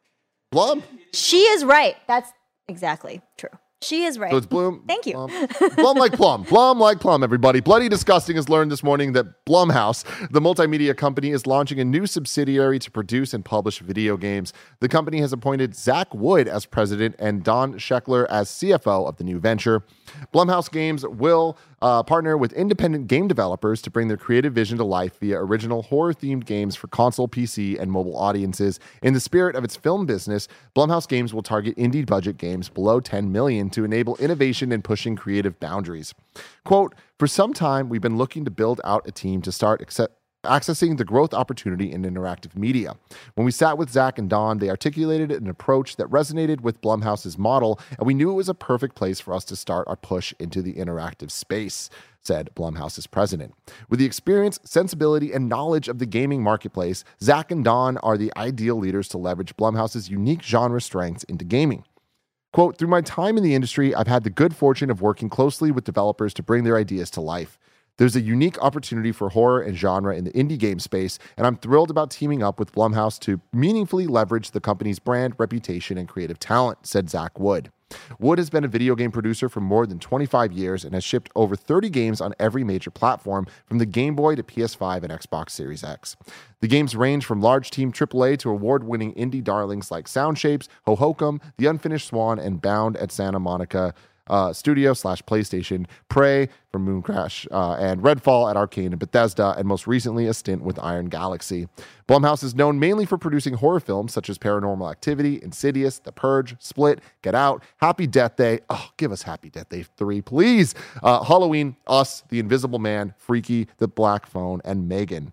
Blum. She is right. That's exactly true. She is right. So it's Bloom. Thank you. Blum. Blum like plum. Blum like plum, everybody. Bloody Disgusting has learned this morning that Blumhouse, the multimedia company, is launching a new subsidiary to produce and publish video games. The company has appointed Zach Wood as president and Don Scheckler as C F O of the new venture. Blumhouse Games will uh, partner with independent game developers to bring their creative vision to life via original horror-themed games for console, P C, and mobile audiences. In the spirit of its film business, Blumhouse Games will target indie budget games below ten million dollars to enable innovation and pushing creative boundaries. Quote, for some time, we've been looking to build out a team to start accept- accessing the growth opportunity in interactive media. When we sat with Zach and Don, they articulated an approach that resonated with Blumhouse's model, and we knew it was a perfect place for us to start our push into the interactive space, said Blumhouse's president. With the experience, sensibility, and knowledge of the gaming marketplace, Zach and Don are the ideal leaders to leverage Blumhouse's unique genre strengths into gaming. Quote, through my time in the industry, I've had the good fortune of working closely with developers to bring their ideas to life. There's a unique opportunity for horror and genre in the indie game space, and I'm thrilled about teaming up with Blumhouse to meaningfully leverage the company's brand, reputation, and creative talent, said Zach Wood. Wood has been a video game producer for more than twenty-five years and has shipped over thirty games on every major platform, from the Game Boy to P S five and Xbox Series X. The games range from large team triple A to award-winning indie darlings like Sound Shapes, Hohokum, The Unfinished Swan, and Bound at Santa Monica Uh, Studio slash PlayStation, Prey from Moon Crash, uh, and Redfall at Arcane and Bethesda, and most recently a stint with Iron Galaxy. Blumhouse is known mainly for producing horror films such as Paranormal Activity, Insidious, The Purge, Split, Get Out, Happy Death Day. Oh, give us Happy Death Day three, please. Uh, Halloween, Us, The Invisible Man, Freaky, The Black Phone, and Megan.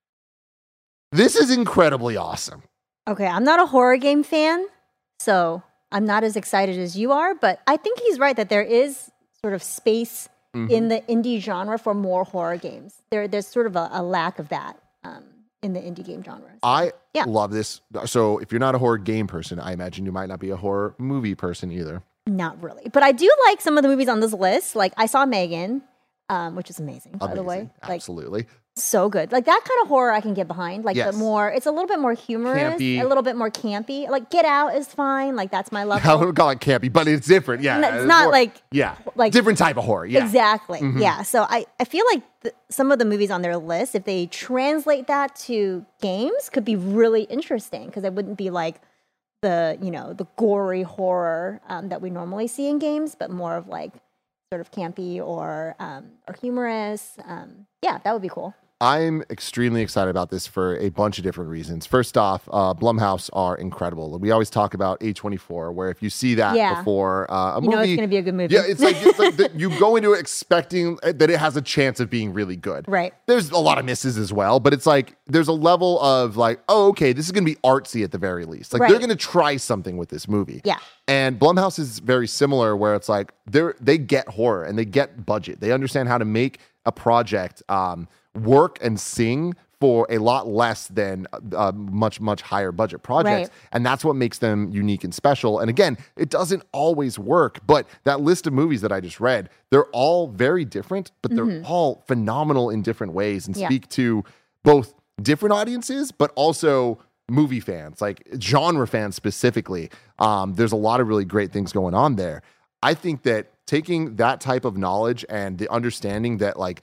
This is incredibly awesome. Okay, I'm not a horror game fan, so I'm not as excited as you are, but I think he's right that there is sort of space mm-hmm. in the indie genre for more horror games. There, there's sort of a, a lack of that um, in the indie game genre. So, I yeah. love this. So if you're not a horror game person, I imagine you might not be a horror movie person either. Not really. But I do like some of the movies on this list. Like, I saw Megan, um, which is amazing, by Amazing. the way. Like, Absolutely. so good. Like, that kind of horror I can get behind. Like, Yes. the more, it's a little bit more humorous, Campy. a little bit more campy. Like, Get Out is fine. Like, that's my I level. wouldn't call it campy, but it's different. Yeah. No, it's not more- like- yeah. like- different type of horror. Yeah. Exactly. Mhm. Yeah. So I, I feel like th- some of the movies on their list, if they translate that to games, could be really interesting because it wouldn't be like the, you know, the gory horror um, that we normally see in games, but more of like sort of campy or um, or humorous. Um, yeah, that would be cool. I'm extremely excited about this for a bunch of different reasons. First off, uh, Blumhouse are incredible. We always talk about A twenty-four, where if you see that Yeah. before uh, a You movie, know it's going to be a good movie. yeah, it's like, it's like that you go into it expecting that it has a chance of being really good. Right. There's a lot of misses as well, but it's like there's a level of like, oh, okay, this is going to be artsy at the very least. Like Right. they're going to try something with this movie. Yeah. And Blumhouse is very similar, where it's like they're they get horror and they get budget. They understand how to make a project um, work and sing for a lot less than uh, much much higher budget projects, Right. and that's what makes them unique and special. And again, it doesn't always work, but that list of movies that I just read, they're all very different, but they're all phenomenal in different ways and Yeah. speak to both different audiences, but also movie fans, like genre fans specifically. Um, there's a lot of really great things going on there. I think that taking that type of knowledge and the understanding that like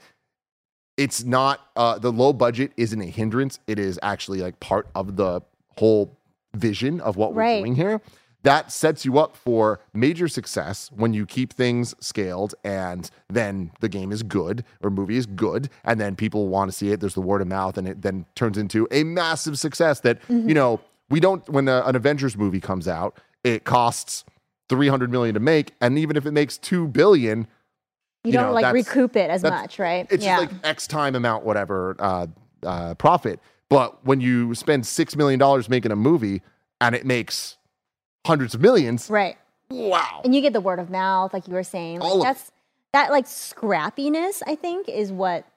it's not uh, the low budget isn't a hindrance, it is actually like part of the whole vision of what we're Right. doing here. That sets you up for major success when you keep things scaled and then the game is good or movie is good and then people want to see it. There's the word of mouth and it then turns into a massive success that, you know, we don't, when a, an Avengers movie comes out, it costs three hundred million to make. And even if it makes two billion, You, you don't know, like that's- recoup it as that's- much, right? it's yeah. just like X time amount, whatever, uh, uh, profit. But when you spend six million dollars making a movie and it makes hundreds of millions, right. wow. And you get the word of mouth, like you were saying. Like All of that's that like scrappiness, I think, is what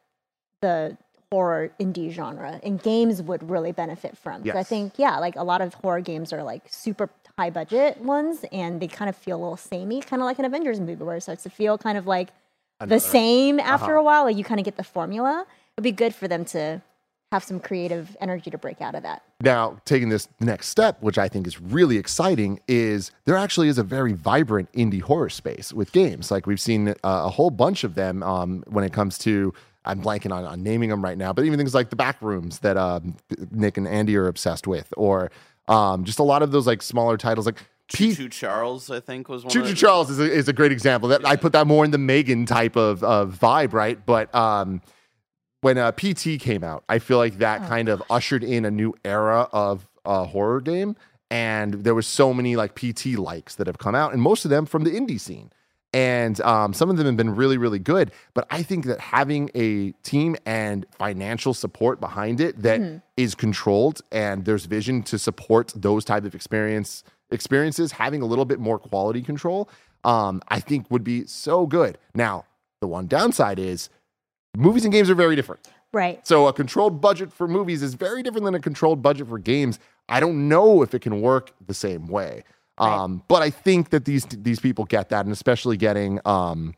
the horror indie genre and games would really benefit from. 'Cause I Yes. think, yeah, like a lot of horror games are like super high budget ones and they kind of feel a little samey, kind of like an Avengers movie where it starts to feel kind of like Another- the same after Uh-huh. a while. Like you kind of get the formula. It'd be good for them to have some creative energy to break out of that. Now, taking this next step, which I think is really exciting, is there actually is a very vibrant indie horror space with games. Like we've seen uh, a whole bunch of them um, when it comes to, I'm blanking on, on naming them right now, but even things like the back rooms that um, Nick and Andy are obsessed with, or um, just a lot of those like smaller titles like Choo P- Choo Charles, I think, was one Choo of Choo the- Charles is a, is a great example. That I put that more in the Megan type of, of vibe, right? But um, when uh, P T came out, I feel like that kind of ushered in a new era of a horror game, and there was so many like P T likes that have come out, and most of them from the indie scene. And um, some of them have been really, really good. But I think that having a team and financial support behind it that is controlled and there's vision to support those type of experience experiences, having a little bit more quality control, um, I think would be so good. Now, the one downside is movies and games are very different. Right. So a controlled budget for movies is very different than a controlled budget for games. I don't know if it can work the same way. Um, but I think that these these people get that, and especially getting um,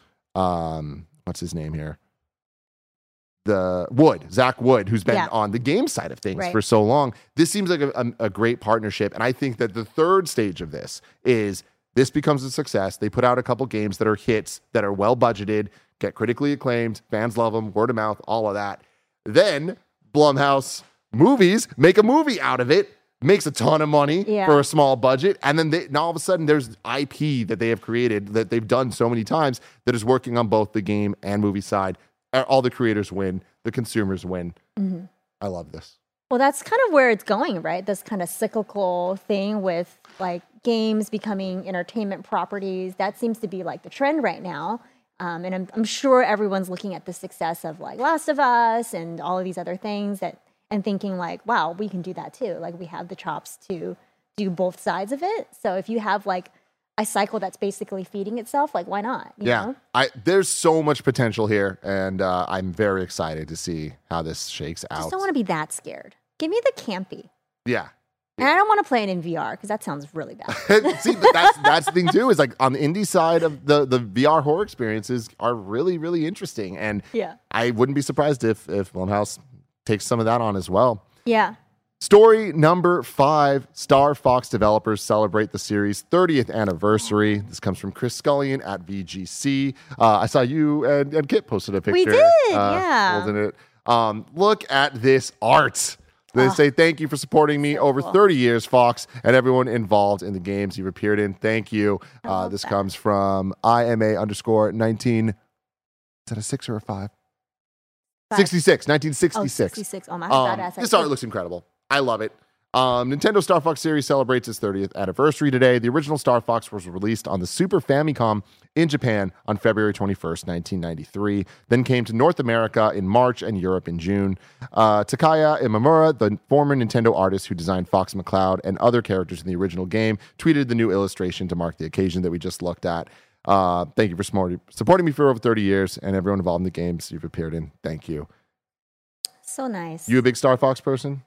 um, what's his name here? The Wood, Zach Wood, who's been Yeah. on the game side of things Right. for so long. This seems like a, a, a great partnership, and I think that the third stage of this is this becomes a success. They put out a couple games that are hits, that are well budgeted, get critically acclaimed, fans love them, word of mouth, all of that. Then Blumhouse Movies make a movie out of it, makes a ton of money Yeah. for a small budget, and then they, now all of a sudden there's I P that they have created that they've done so many times that is working on both the game and movie side. All the creators win, the consumers win. Mm-hmm. I love this. Well, that's kind of where it's going, right? This kind of cyclical thing with like games becoming entertainment properties. That seems to be like the trend right now. Um, and I'm, I'm sure everyone's looking at the success of like Last of Us and all of these other things that, and thinking like, wow, we can do that too. Like we have the chops to do both sides of it. So if you have like a cycle that's basically feeding itself, like why not? You Yeah, know? I there's so much potential here, and uh, I'm very excited to see how this shakes I just out. don't want to be that scared. Give me the campy. Yeah, And I don't want to play it in V R because that sounds really bad. See, but that's that's the thing too. Is like on the indie side of the the V R horror experiences are really really interesting, and Yeah. I wouldn't be surprised if if Blumhouse takes some of that on as well. Yeah. Story number five, Star Fox developers celebrate the series' thirtieth anniversary. This comes from Chris Scullion at V G C. Uh, I saw you and, and Kit posted a picture. We did, uh, yeah. Holding it. Um, look at this art. They Oh, say, thank you for supporting me so over cool. thirty years, Fox, and everyone involved in the games you've appeared in. Thank you. I Uh, love this that. comes from I M A underscore nineteen. Is that a six or a five? Five. sixty-six, nineteen Oh, sixty-six. sixty-six. Oh, my Um, badass. this art looks incredible. I love it. Um, Nintendo Star Fox series celebrates its thirtieth anniversary today. The original Star Fox was released on the Super Famicom in Japan on February twenty-first, nineteen ninety-three, then came to North America in March and Europe in June. Uh, Takaya Imamura, the former Nintendo artist who designed Fox McCloud and other characters in the original game, tweeted the new illustration to mark the occasion that we just looked at. Uh, thank you for smart- supporting me for over thirty years and everyone involved in the games you've appeared in. Thank you. So nice. You a big Star Fox person?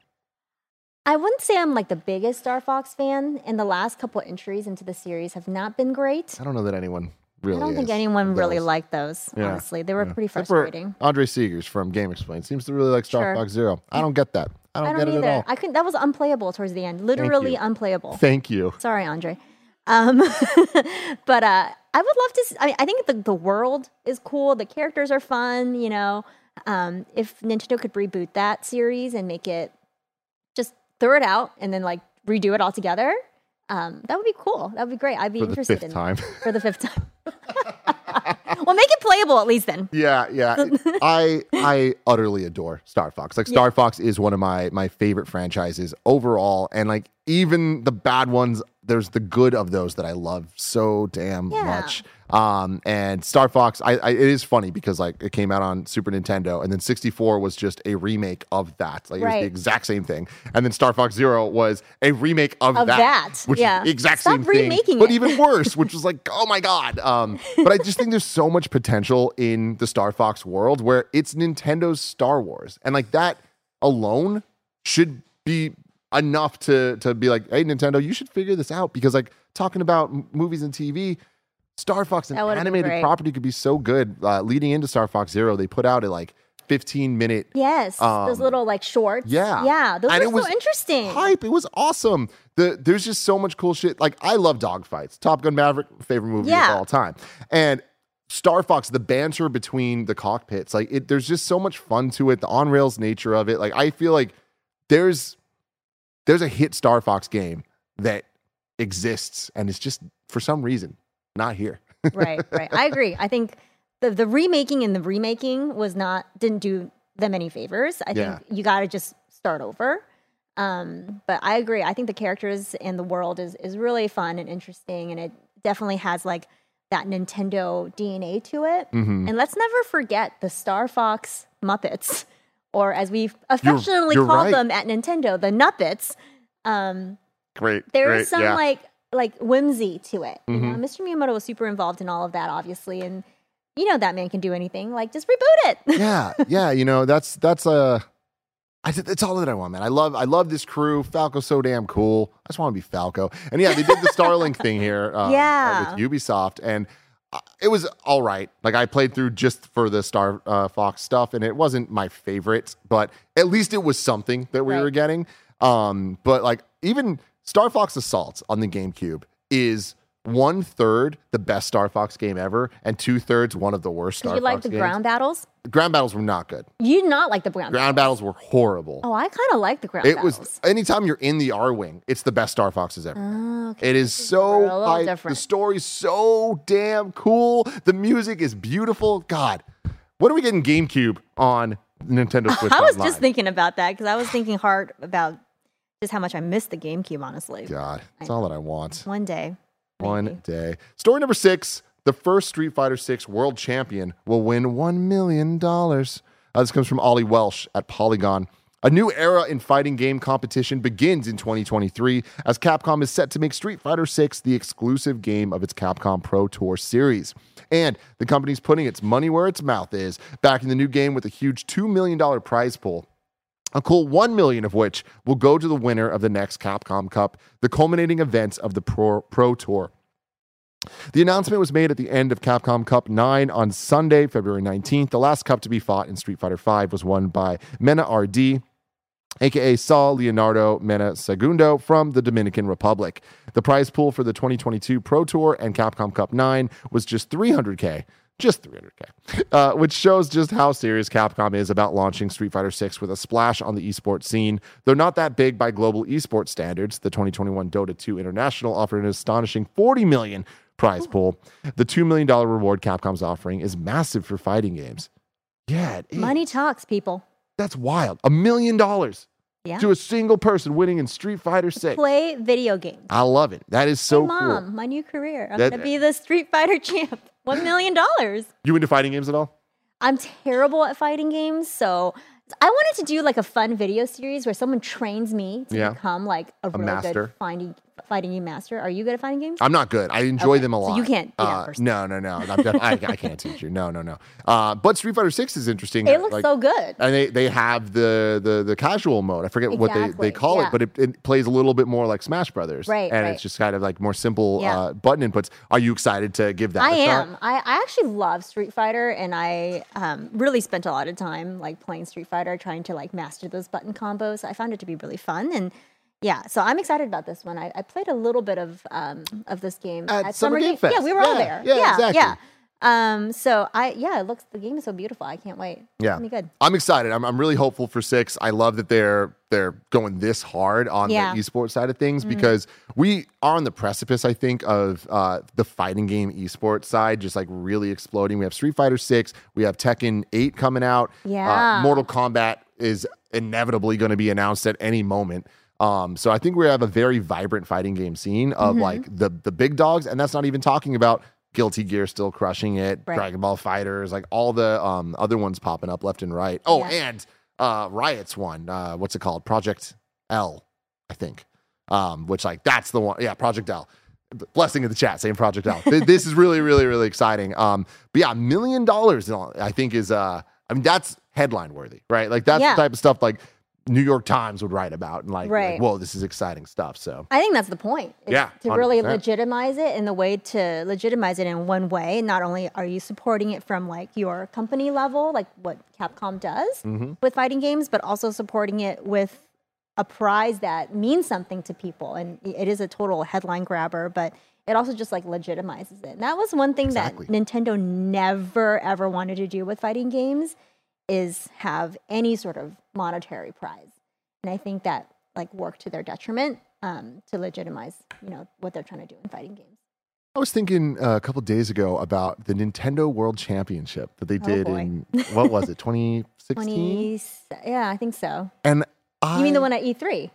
I wouldn't say I'm like the biggest Star Fox fan, and the last couple entries into the series have not been great. I don't know that anyone really I don't think is anyone of really those. liked those, Yeah, honestly. They were yeah. pretty Except for frustrating. Andre Segers from Game Explained seems to really like Star Sure. Fox Zero. I don't get that. I don't, I don't get either. it at all. I couldn't. That was unplayable towards the end. Literally you. unplayable. Thank you. Sorry, Andre. Um, but uh, I would love to. s- I mean, I think the the world is cool. The characters are fun. You know, um, if Nintendo could reboot that series and make it just throw it out and then like redo it all together, um, that would be cool. That would be great. I'd be For the interested fifth in time. for the fifth time. Well, make it playable at least then. Yeah, yeah. I I utterly adore Star Fox. Like Star Fox is one of my my favorite franchises overall, and like even the bad ones, there's the good of those that I love so damn Yeah. much. Um, and Star Fox, I, I it is funny because like it came out on Super Nintendo, and then sixty-four was just a remake of that. Like it was Right. the exact same thing, and then Star Fox Zero was a remake of, Of that, that, which yeah. is the exact Stop same thing, remaking but it. even worse, which was like, oh my god. Um, but I just think there's so much potential in the Star Fox world where it's Nintendo's Star Wars, and like that alone should be enough to to be like, hey, Nintendo, you should figure this out, because like talking about m- movies and T V. Star Fox, an That would've been animated great. property, could be so good. Uh, leading into Star Fox Zero, they put out a like fifteen minute Yes, those Um, little like shorts. yeah. yeah, those And are it was so interesting. hype. It was awesome. The there's just so much cool shit. Like I love dogfights. Top Gun Maverick, favorite movie Yeah. of all time. And Star Fox, the banter between the cockpits, like it, there's just so much fun to it. The on rails nature of it. Like I feel like there's there's a hit Star Fox game that exists, and it's just for some reason not here. right, right. I agree. I think the the remaking and the remaking was not didn't do them any favors. I Yeah. think you got to just start over. Um, but I agree. I think the characters and the world is is really fun and interesting, and it definitely has like that Nintendo D N A to it. Mhm. And let's never forget the Star Fox Muppets, or as we affectionately you're call right. them at Nintendo, the Nuppets. Um, Great. there great, is some yeah. like like whimsy to it. You know, Mhm. Mister Miyamoto was super involved in all of that, obviously, and you know that man can do anything. Like, just reboot it. yeah, yeah. You know, that's that's a. I th- that's all that I want, man. I love I love this crew. Falco's so damn cool. I just want to be Falco. And yeah, they did the Starlink thing here. Um, Yeah. with Ubisoft, and uh, it was all right. Like I played through just for the Star uh, Fox stuff, and it wasn't my favorite, but at least it was something that we Right. were getting. Um, but like even Star Fox Assault on the GameCube is one third the best Star Fox game ever, and two thirds one of the worst Did Star you like Fox the games. ground battles? Ground battles were not good. You did not like the ground. Ground battles were horrible. Oh, I kind of like the ground it battles. was anytime you're in the R wing, it's the best Star Foxes ever. Oh, okay. It is so a little hype. The different. story's so damn cool. The music is beautiful. God, when are we getting GameCube on Nintendo Switch I was Online? just thinking about that because I was thinking hard about just how much I missed the GameCube. Honestly, God, that's all that I want. one day. One maybe. day. Story number six. The first Street Fighter six world champion will win one million dollars. Uh, this comes from Ollie Welsh at Polygon. A new era in fighting game competition begins in twenty twenty-three as Capcom is set to make Street Fighter six the exclusive game of its Capcom Pro Tour series. And the company's putting its money where its mouth is, backing the new game with a huge two million dollars prize pool. A cool one million of which will go to the winner of the next Capcom Cup, the culminating event of the Pro, Pro Tour. The announcement was made at the end of Capcom Cup nine on Sunday, February nineteenth. The last cup to be fought in Street Fighter five was won by Mena R D, aka Saul Leonardo Mena Segundo from the Dominican Republic. The prize pool for the twenty twenty-two Pro Tour and Capcom Cup nine was just three hundred K. Just three hundred K, uh, which shows just how serious Capcom is about launching Street Fighter six with a splash on the esports scene. Though not that big by global esports standards, the twenty twenty-one Dota two International offered an astonishing forty million prize pool. The two million dollars reward Capcom's offering is massive for fighting games. Yeah, it is. Money talks, people. That's wild. A million dollars Yeah. to a single person winning in Street Fighter six. Play video games. I love it. That is so hey, Mom, cool. my new career. I'm That- going to be the Street Fighter champ. One million dollars. You into fighting games at all? I'm terrible at fighting games, so I wanted to do like a fun video series where someone trains me to Yeah. become like a, really master. good fighting fighting game master. Are you good at fighting games? I'm not good. I enjoy Okay, them a so lot. you can't be that Uh, person. No, no, no. I'm def- I, I can't teach you. No, no, no. Uh, but Street Fighter six is interesting. It looks Like, so good. and they, they have the, the the casual mode. I forget what they, Exactly, they call yeah. it, but it, it plays a little bit more like Smash Brothers. Right, And right. it's just kind of like more simple Yeah. uh, button inputs. Are you excited to give that I a shot? am. I, I actually love Street Fighter, and I um, really spent a lot of time like playing Street Fighter, trying to like master those button combos. I found it to be really fun, and yeah, so I'm excited about this one. I, I played a little bit of um, of this game At Summer Game Game- Fest. Yeah, we were all Yeah, there. yeah, yeah, exactly. yeah. Um, so I yeah, it looks the game is so beautiful. I can't wait. Yeah. It's gonna be good. I'm excited. I'm, I'm really hopeful for six. I love that they're they're going this hard on Yeah. the esports side of things Mm-hmm. because we are on the precipice, I think, of uh, the fighting game esports side just like really exploding. We have Street Fighter six, we have Tekken eight coming out. Yeah. Uh, Mortal Kombat is inevitably going to be announced at any moment. Um, so I think we have a very vibrant fighting game scene of Mm-hmm. like the the big dogs, and that's not even talking about Guilty Gear still crushing it, Right. Dragon Ball Fighters, like all the um, other ones popping up left and right. Oh, Yeah. and uh, Riot's one. Uh, what's it called? Project L, I think. Um, which like that's the one. Yeah, Project L. Blessing in the chat, saying Project L. Th- this is really, really, really exciting. Um, but yeah, a million dollars, I think is. Uh, I mean, that's headline worthy, right? Like that's Yeah. the type of stuff like New York Times would write about, and like, Right. like, whoa, this is exciting stuff. So I think that's the point. is Yeah, To really one hundred percent. legitimize it, and the way to legitimize it in one way, not only are you supporting it from like your company level, like what Capcom does Mm-hmm. with fighting games, but also supporting it with a prize that means something to people. And it is a total headline grabber, but it also just like legitimizes it. And that was one thing Exactly. that Nintendo never ever wanted to do with fighting games, is have any sort of monetary prize. And I think that like worked to their detriment um, to legitimize, you know, what they're trying to do in fighting games. I was thinking uh, a couple days ago about the Nintendo World Championship that they Oh, did boy. in what was it, twenty sixteen? twenty, yeah, I think so. And I, You mean the one at E three?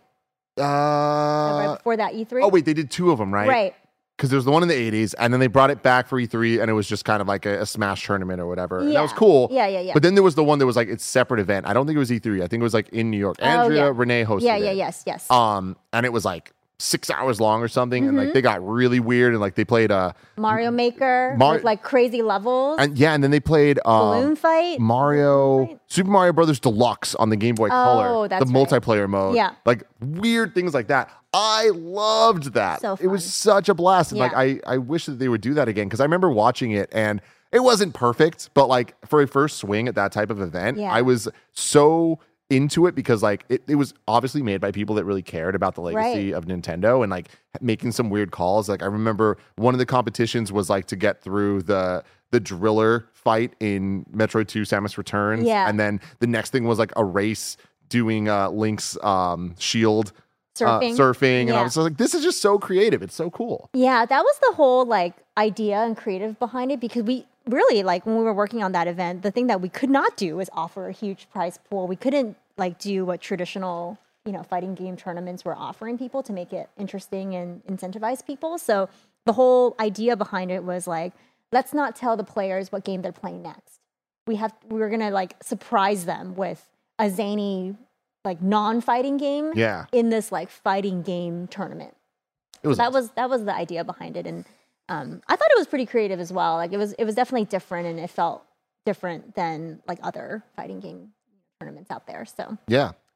right Uh, before that E three? oh wait, they did two of them, right? Right. Because there was the one in the eighties, and then they brought it back for E three, and it was just kind of like a, a Smash tournament or whatever. And that was Yeah. cool. Yeah, yeah, yeah. But then there was the one that was like its separate event. I don't think it was E three. I think it was like in New York. Oh, Andrea yeah. Renee hosted Yeah, it. yeah, yes, yes. Um, and it was like six hours long or something, and Mm-hmm. like they got really weird, and like they played uh, Mario Maker Mar- with like crazy levels. and yeah, and then they played um, Balloon fight. Mario Fight? Super Mario Brothers Deluxe on the Game Boy Color, Oh, the that's right. multiplayer mode. Yeah. Like weird things like that. I loved that. So It was fun. such a blast. And like Yeah. I, I wish that they would do that again because I remember watching it and it wasn't perfect, but like for a first swing at that type of event, Yeah. I was so into it because like it, it was obviously made by people that really cared about the legacy Right. of Nintendo and like making some weird calls. Like I remember one of the competitions was like to get through the the driller fight in Metroid two Samus Returns. Yeah. And then the next thing was like a race doing uh Link's um shield uh, Surfing. surfing. And I Yeah. was like, this is just so creative. It's so cool. Yeah, that was the whole like idea and creative behind it, because we really like when we were working on that event, the thing that we could not do was offer a huge prize pool. We couldn't like do what traditional, you know, fighting game tournaments were offering people to make it interesting and incentivize people. So the whole idea behind it was like, let's not tell the players what game they're playing next. We have we were gonna like surprise them with a zany like non-fighting game Yeah. in this like fighting game tournament. It was that awesome. was that was the idea behind it, and um, I thought it was pretty creative as well. Like it was it was definitely different, and it felt different than like other fighting game tournaments out there. So Yeah.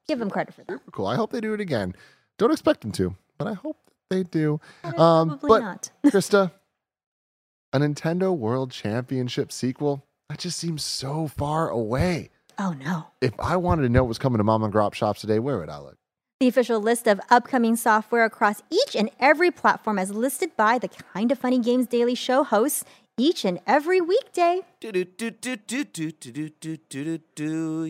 give them credit for that. Super cool. I hope they do it again. Don't expect them to, but I hope they do. But Um, probably but not. Krista, a Nintendo World Championship sequel, that just seems so far away. Oh no. If I wanted to know what was coming to Mom and Grop shops today, where would I look? The official list of upcoming software across each and every platform as listed by the Kind of Funny Games Daily Show hosts each and every weekday. Do do do do do do do do do do do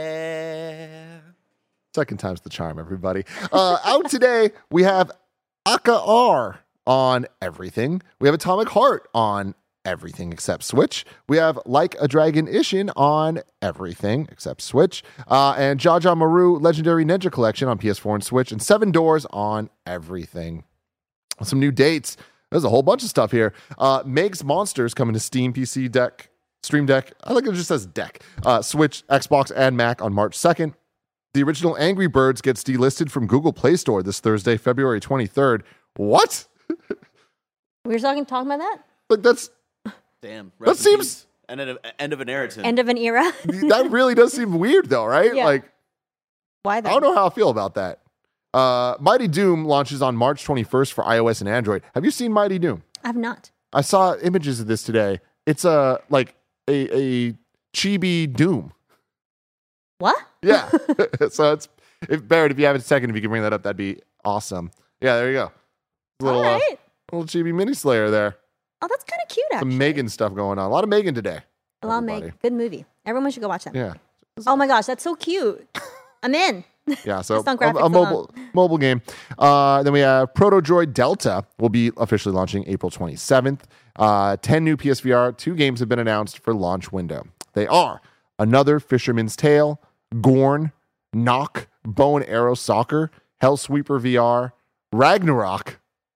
yeah. Second time's the charm, everybody. Uh, out today, we have Aka R on everything. We have Atomic Heart on everything except Switch. We have Like a Dragon Ishin on everything except Switch. Uh, and Jaja Maru Legendary Ninja Collection on P S four and Switch. And Seven Doors on everything. Some new dates. There's a whole bunch of stuff here. Uh, Meg's Monsters coming to Steam, P C, Deck, Stream Deck. I think it just says Deck. Uh, Switch, Xbox, and Mac on March second. The original Angry Birds gets delisted from Google Play Store this Thursday, February twenty-third. What? We were talking talking about that? Like that's Damn. That seems- end of end of an era. Tim. End of an era. that really does seem weird though, right? Yeah. Like Why I though? don't know how I feel about that. Uh, Mighty Doom launches on March twenty-first for iOS and Android. Have you seen Mighty Doom? I've not. I saw images of this today. It's a like a a chibi Doom. What? Yeah. So it's if Barrett, if you have a second, if you can bring that up, that'd be awesome. Yeah, there you go. Little All uh, right. little chibi mini Slayer there. Oh, that's kind of cute, actually. Some Megan stuff going on. A lot of Megan today. A lot of everybody. Meg. Good movie. Everyone should go watch that. Yeah. Oh my gosh, that's so cute. I'm in. Yeah, so Just on a, graphics a mobile alone. mobile game. Uh, then we have Proto Droid Delta will be officially launching April twenty-seventh. Uh, ten new P S V R, two games have been announced for launch window. They are Another Fisherman's Tale, Gorn, Knock, Bow and Arrow Soccer, Hellsweeper V R, Ragnarok.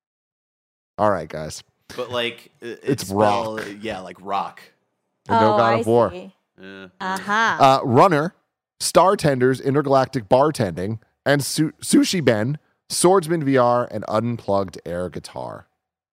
All right, guys. But like it- It's it's spelled- rock. Yeah, like rock. And no oh, God I of War. see. Yeah. Aha. Uh, Runner, Star Tenders, Intergalactic Bartending, and Su- Sushi Ben, Swordsman V R, and Unplugged Air Guitar.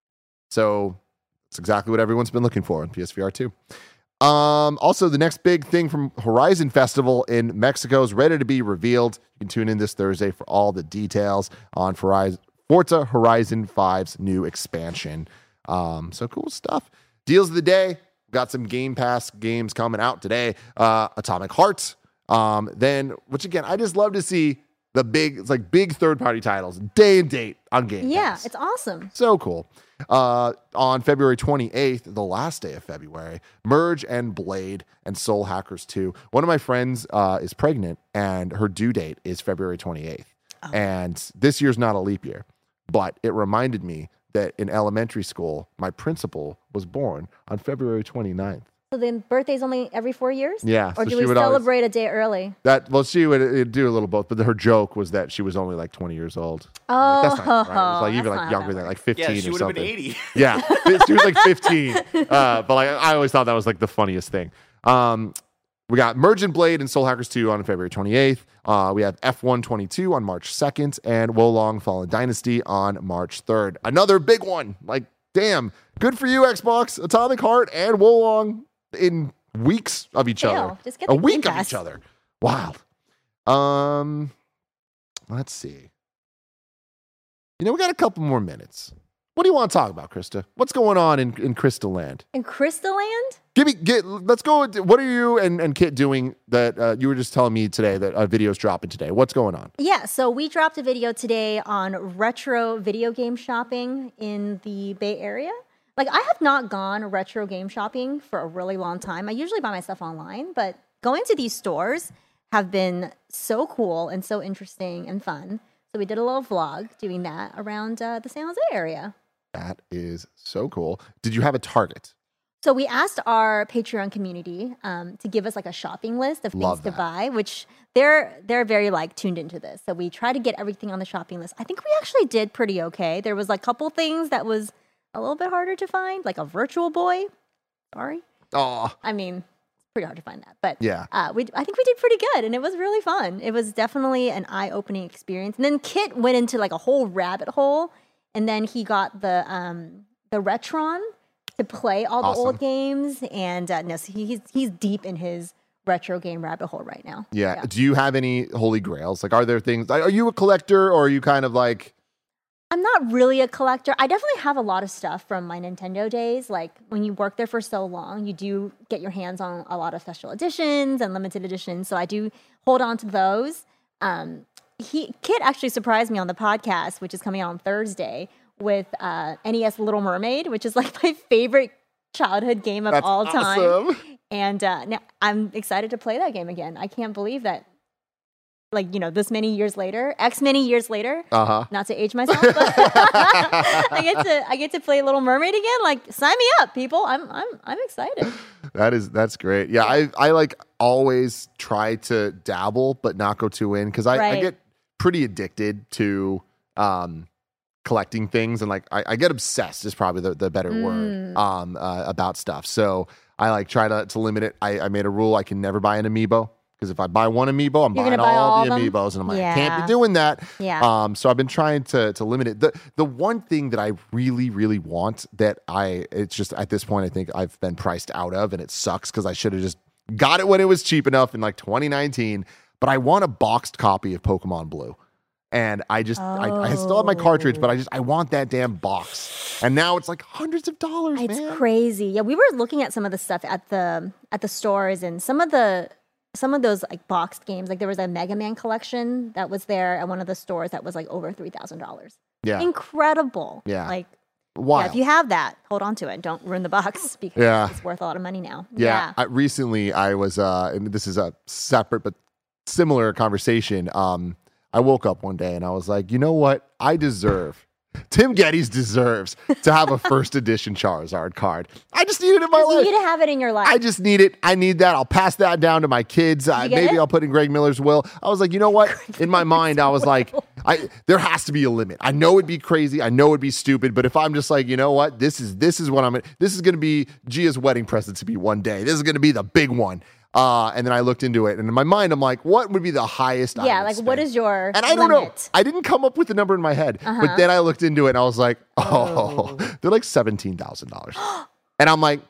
So it's exactly what everyone's been looking for in P S V R two. Um, also, the next big thing from Horizon Festival in Mexico is ready to be revealed. You can tune in this Thursday for all the details on Horizon, Forza Horizon five's new expansion. Um, so cool stuff. Deals of the day. Got some Game Pass games coming out today. Uh, Atomic Heart. Um, then, which again, I just love to see the big, it's like big third party titles, day and date on Game Yeah, Pass. it's awesome. So cool. Uh, on February twenty-eighth, the last day of February, Merge and Blade and Soul Hackers two. One of my friends uh, is pregnant and her due date is February twenty-eighth. Oh. And this year's not a leap year, but it reminded me that in elementary school, my principal was born on February twenty-ninth. So then birthday's only every four years? Yeah, Or so do she we would always- celebrate a day early? That well, she would it'd do a little both, but her joke was that she was only like twenty years old. Oh, Like, that's not right. It was like that's even not like how younger that than like works. fifteen Yeah, she or would have something. been eighty. Yeah, she was like fifteen. Uh, but like I always thought that was like the funniest thing. Um, we got Merge and Blade and Soul Hackers two on February twenty-eighth. Uh, we have F one twenty-two on March second and Wolong Fallen Dynasty on March third. Another big one. Like, damn, good for you, Xbox, Atomic Heart, and Wolong in weeks of each Hell, other. just get A the week Game of Pass. each other. Wild. Um, let's see. You know, we got a couple more minutes. What do you want to talk about, Krista? What's going on in, in Crystal Land? In Crystal Land? Give me, get. Let's go. with- What are you and, and Kit doing that uh, you were just telling me today that a video's dropping today? What's going on? Yeah, so we dropped a video today on retro video game shopping in the Bay Area. Like, I have not gone retro game shopping for a really long time. I usually buy my stuff online, but going to these stores have been so cool and so interesting and fun. So we did a little vlog doing that around uh, the San Jose area. That is so cool. Did you have a target? So we asked our Patreon community um, to give us like a shopping list of things Love to that. buy, which they're they're very like tuned into this. So we try to get everything on the shopping list. I think we actually did pretty okay. There was like a couple things that was a little bit harder to find, like a Virtual Boy. Sorry, Oh, I mean it's pretty hard to find that, but yeah. uh, we I think we did pretty good, and it was really fun. It was definitely an eye-opening experience. And then Kit went into like a whole rabbit hole, and then he got the um, the Retron to play all the Awesome. old games, and uh, no, so he, he's he's deep in his retro game rabbit hole right now. Yeah. yeah. Do you have any holy grails? Like, are there things, like, are you a collector or are you kind of like... I'm not really a collector. I definitely have a lot of stuff from my Nintendo days. Like when you work there for so long, you do get your hands on a lot of special editions and limited editions. So I do hold on to those. Um, he Kit actually surprised me on the podcast, which is coming out on Thursday, with uh, N E S Little Mermaid, which is like my favorite childhood game of That's all time. awesome. And uh, now I'm excited to play that game again. I can't believe that. Like, you know, this many years later, X many years later, Uh-huh. not to age myself, but I get to I get to play Little Mermaid again. Like, sign me up, people. I'm I'm I'm excited. That is that's great. Yeah, I I like always try to dabble but not go too in because I, Right. I get pretty addicted to um collecting things and like I, I get obsessed is probably the, the better Mm. word um uh, about stuff. So I like try to to limit it. I, I made a rule I can never buy an amiibo. Because if I buy one amiibo, I'm You're buying gonna buy all, all the of them? amiibos, and I'm like, I Yeah. can't be doing that. Yeah. Um, so I've been trying to to limit it. The the one thing that I really really want that I it's just at this point I think I've been priced out of, and it sucks because I should have just got it when it was cheap enough in like twenty nineteen. But I want a boxed copy of Pokemon Blue. And I just, I, I still have my cartridge, but I just, I want that damn box. And now it's like hundreds of dollars, It's man. crazy. Yeah, we were looking at some of the stuff at the at the stores, and some of the some of those like boxed games. Like there was a Mega Man collection that was there at one of the stores that was like over three thousand dollars. Yeah. Incredible. Yeah. Like Wild. yeah, if you have that, hold on to it. Don't ruin the box because Yeah. it's worth a lot of money now. Yeah. I, recently, I was, uh, and this is a separate but similar conversation. Um, I woke up one day and I was like, you know what? I deserve, Tim Geddes deserves to have a first edition Charizard card. I just need it in my You life. need to have it in your life. I just need it. I need that. I'll pass that down to my kids. Uh, you get maybe it? I'll put in Greg Miller's will. I was like, you know what? In my mind, I was like, I there has to be a limit. I know it'd be crazy. I know it'd be stupid. But if I'm just like, you know what? This is this is what I'm. This is going to be Gia's wedding present to be one day. This is going to be the big one. Uh, and then I looked into it, and in my mind, I'm like, what would be the highest? I yeah, would like spend? what is your And I don't know. limit? I didn't come up with the number in my head, Uh-huh. but then I looked into it, and I was like, oh, they're like seventeen thousand dollars, and I'm like.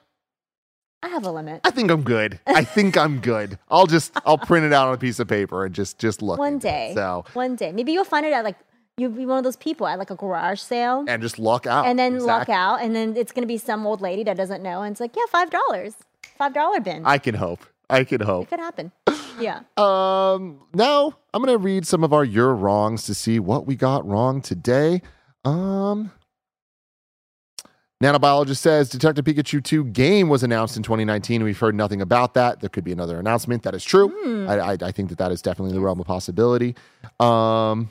I have a limit. I think I'm good. I think I'm good. I'll just I'll print it out on a piece of paper and just just look. One into it. day. So One day. Maybe you'll find it at like you'll be one of those people at like a garage sale. and just luck out. and then luck Exactly. out, and then it's gonna be some old lady that doesn't know, and it's like, yeah, five dollars, five dollar bin. I can hope. I can It hope. could happen. Yeah. Um now I'm gonna read some of our your wrongs to see what we got wrong today. Um Nanobiologist says Detective Pikachu two game was announced in twenty nineteen. We've heard nothing about that. There could be another announcement. That is true. Hmm. I, I, I think that that is definitely the realm of possibility. Um,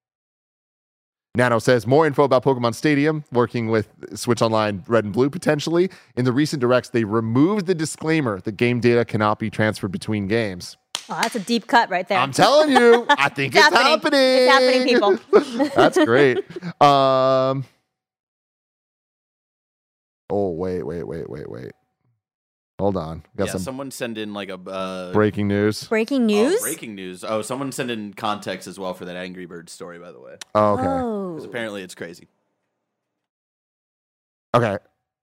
Nano says more info about Pokemon Stadium, working with Switch Online Red and Blue potentially. In the recent directs, they removed the disclaimer that game data cannot be transferred between games. Oh, that's a deep cut right there. I'm telling you, I think it's, It's happening. happening. It's happening, people. That's great. Um, oh, wait, wait, wait, wait, wait. Hold on. Got Yeah, some someone send in like a uh, breaking news. Breaking oh, news. breaking news. Oh, someone send in context as well for that Angry Birds story, by the way. Oh, okay. Because Oh. apparently it's crazy. Okay.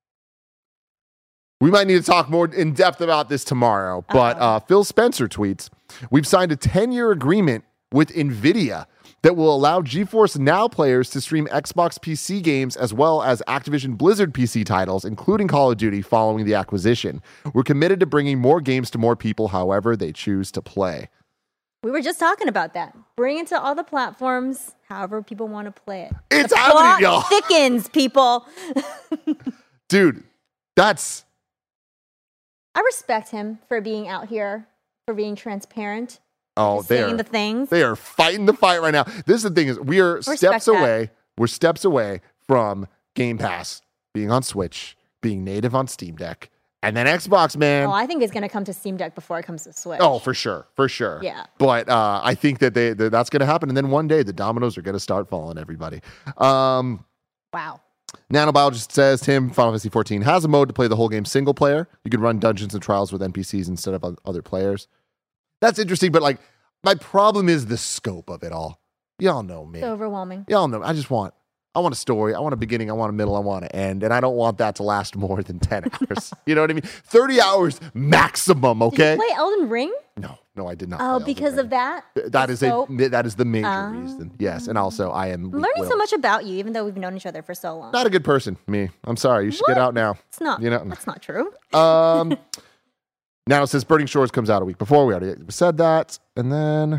We might need to talk more in depth about this tomorrow, but Uh-oh. uh, Phil Spencer tweets, we've signed a ten-year agreement with NVIDIA that will allow GeForce Now players to stream Xbox P C games as well as Activision Blizzard P C titles, including Call of Duty, following the acquisition. We're committed to bringing more games to more people, however they choose to play. We were just talking about that. Bring it to all the platforms, however people want to play it. It's The happening, plot y'all. thickens, people. Dude, that's... I respect him for being out here, for being transparent, Oh, just they saying are, the things. they are fighting the fight right now. This is the thing is we are Respect steps that. away. We're steps away from Game Pass being on Switch, being native on Steam Deck, and then Xbox, man. Oh, I think it's going to come to Steam Deck before it comes to Switch. Oh, for sure, for sure. Yeah. But uh, I think that they that that's going to happen, and then one day the dominoes are going to start falling. Everybody. Um, Wow. Nanobiologist says Tim, Final Fantasy fourteen has a mode to play the whole game single player. You could run dungeons and trials with N P Cs instead of o- other players. That's interesting, but like my problem is the scope of it all. Y'all know me. It's overwhelming. Y'all know. I just want, I want a story. I want a beginning. I want a middle. I want an end. And I don't want that to last more than ten hours. You know what I mean? thirty hours maximum, okay? Did you play Elden Ring? No, no, I did not. Oh, play because Elden of that? Ring. That is so, a that is the major uh, reason. Yes, and also I am I'm learning so weak-willed. much about you, even though we've known each other for so long. Not a good person, me. I'm sorry. You should What? get out now. It's not. You know. That's not true. Um, now it says Burning Shores comes out a week before. We already said that, and then.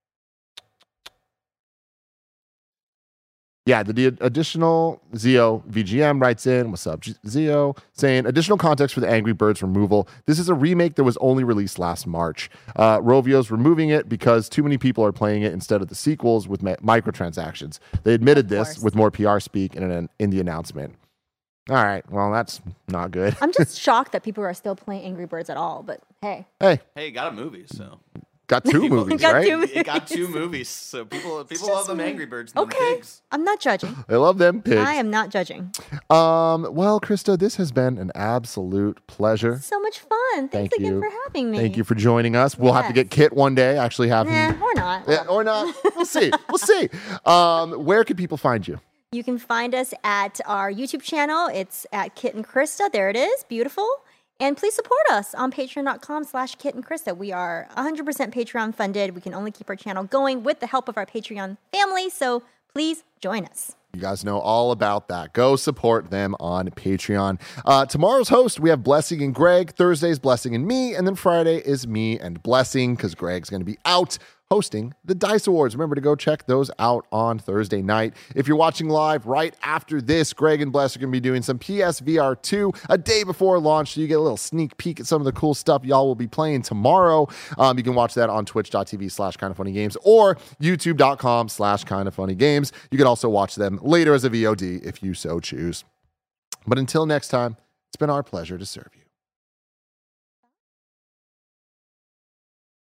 Yeah, the, the additional Zio V G M writes in, what's up, Zio, saying additional context for the Angry Birds removal. This is a remake that was only released last March. Uh, Rovio's removing it because too many people are playing it instead of the sequels with mi- microtransactions. They admitted this course. with more P R speak in, an, in the announcement. All right, well, that's not good. I'm just shocked that people are still playing Angry Birds at all, but hey. Hey, Hey, got a movie, so got two movies, Got right? two it got two movies. So people people love them Angry Birds and them Okay. pigs. I'm not judging. They love them pigs. I am not judging. Um, well, Krista, this has been an absolute pleasure. So much fun. Thanks Thank again you. for having me. Thank you for joining us. We'll have to Yes. get Kit one day, actually have Nah, him. or not. Yeah, or not. We'll see. We'll see. Um, where can people find you? You can find us at our YouTube channel. It's at Kit and Krista. There it is. Beautiful. And please support us on patreon.com slash Kit and Krista. We are one hundred percent Patreon funded. We can only keep our channel going with the help of our Patreon family. So please join us. You guys know all about that. Go support them on Patreon. Uh, tomorrow's host, we have Blessing and Greg. Thursday's Blessing and me. And then Friday is me and Blessing because Greg's going to be out hosting the DICE Awards. Remember to go check those out on Thursday night. If you're watching live right after this, Greg and Bless are going to be doing some P S V R two a day before launch, so you get a little sneak peek at some of the cool stuff y'all will be playing tomorrow. Um, you can watch that on twitch.tv slash kind of funny games or youtube.com slash kind of funny games. You can also watch them later as a V O D if you so choose. But until next time, it's been our pleasure to serve you.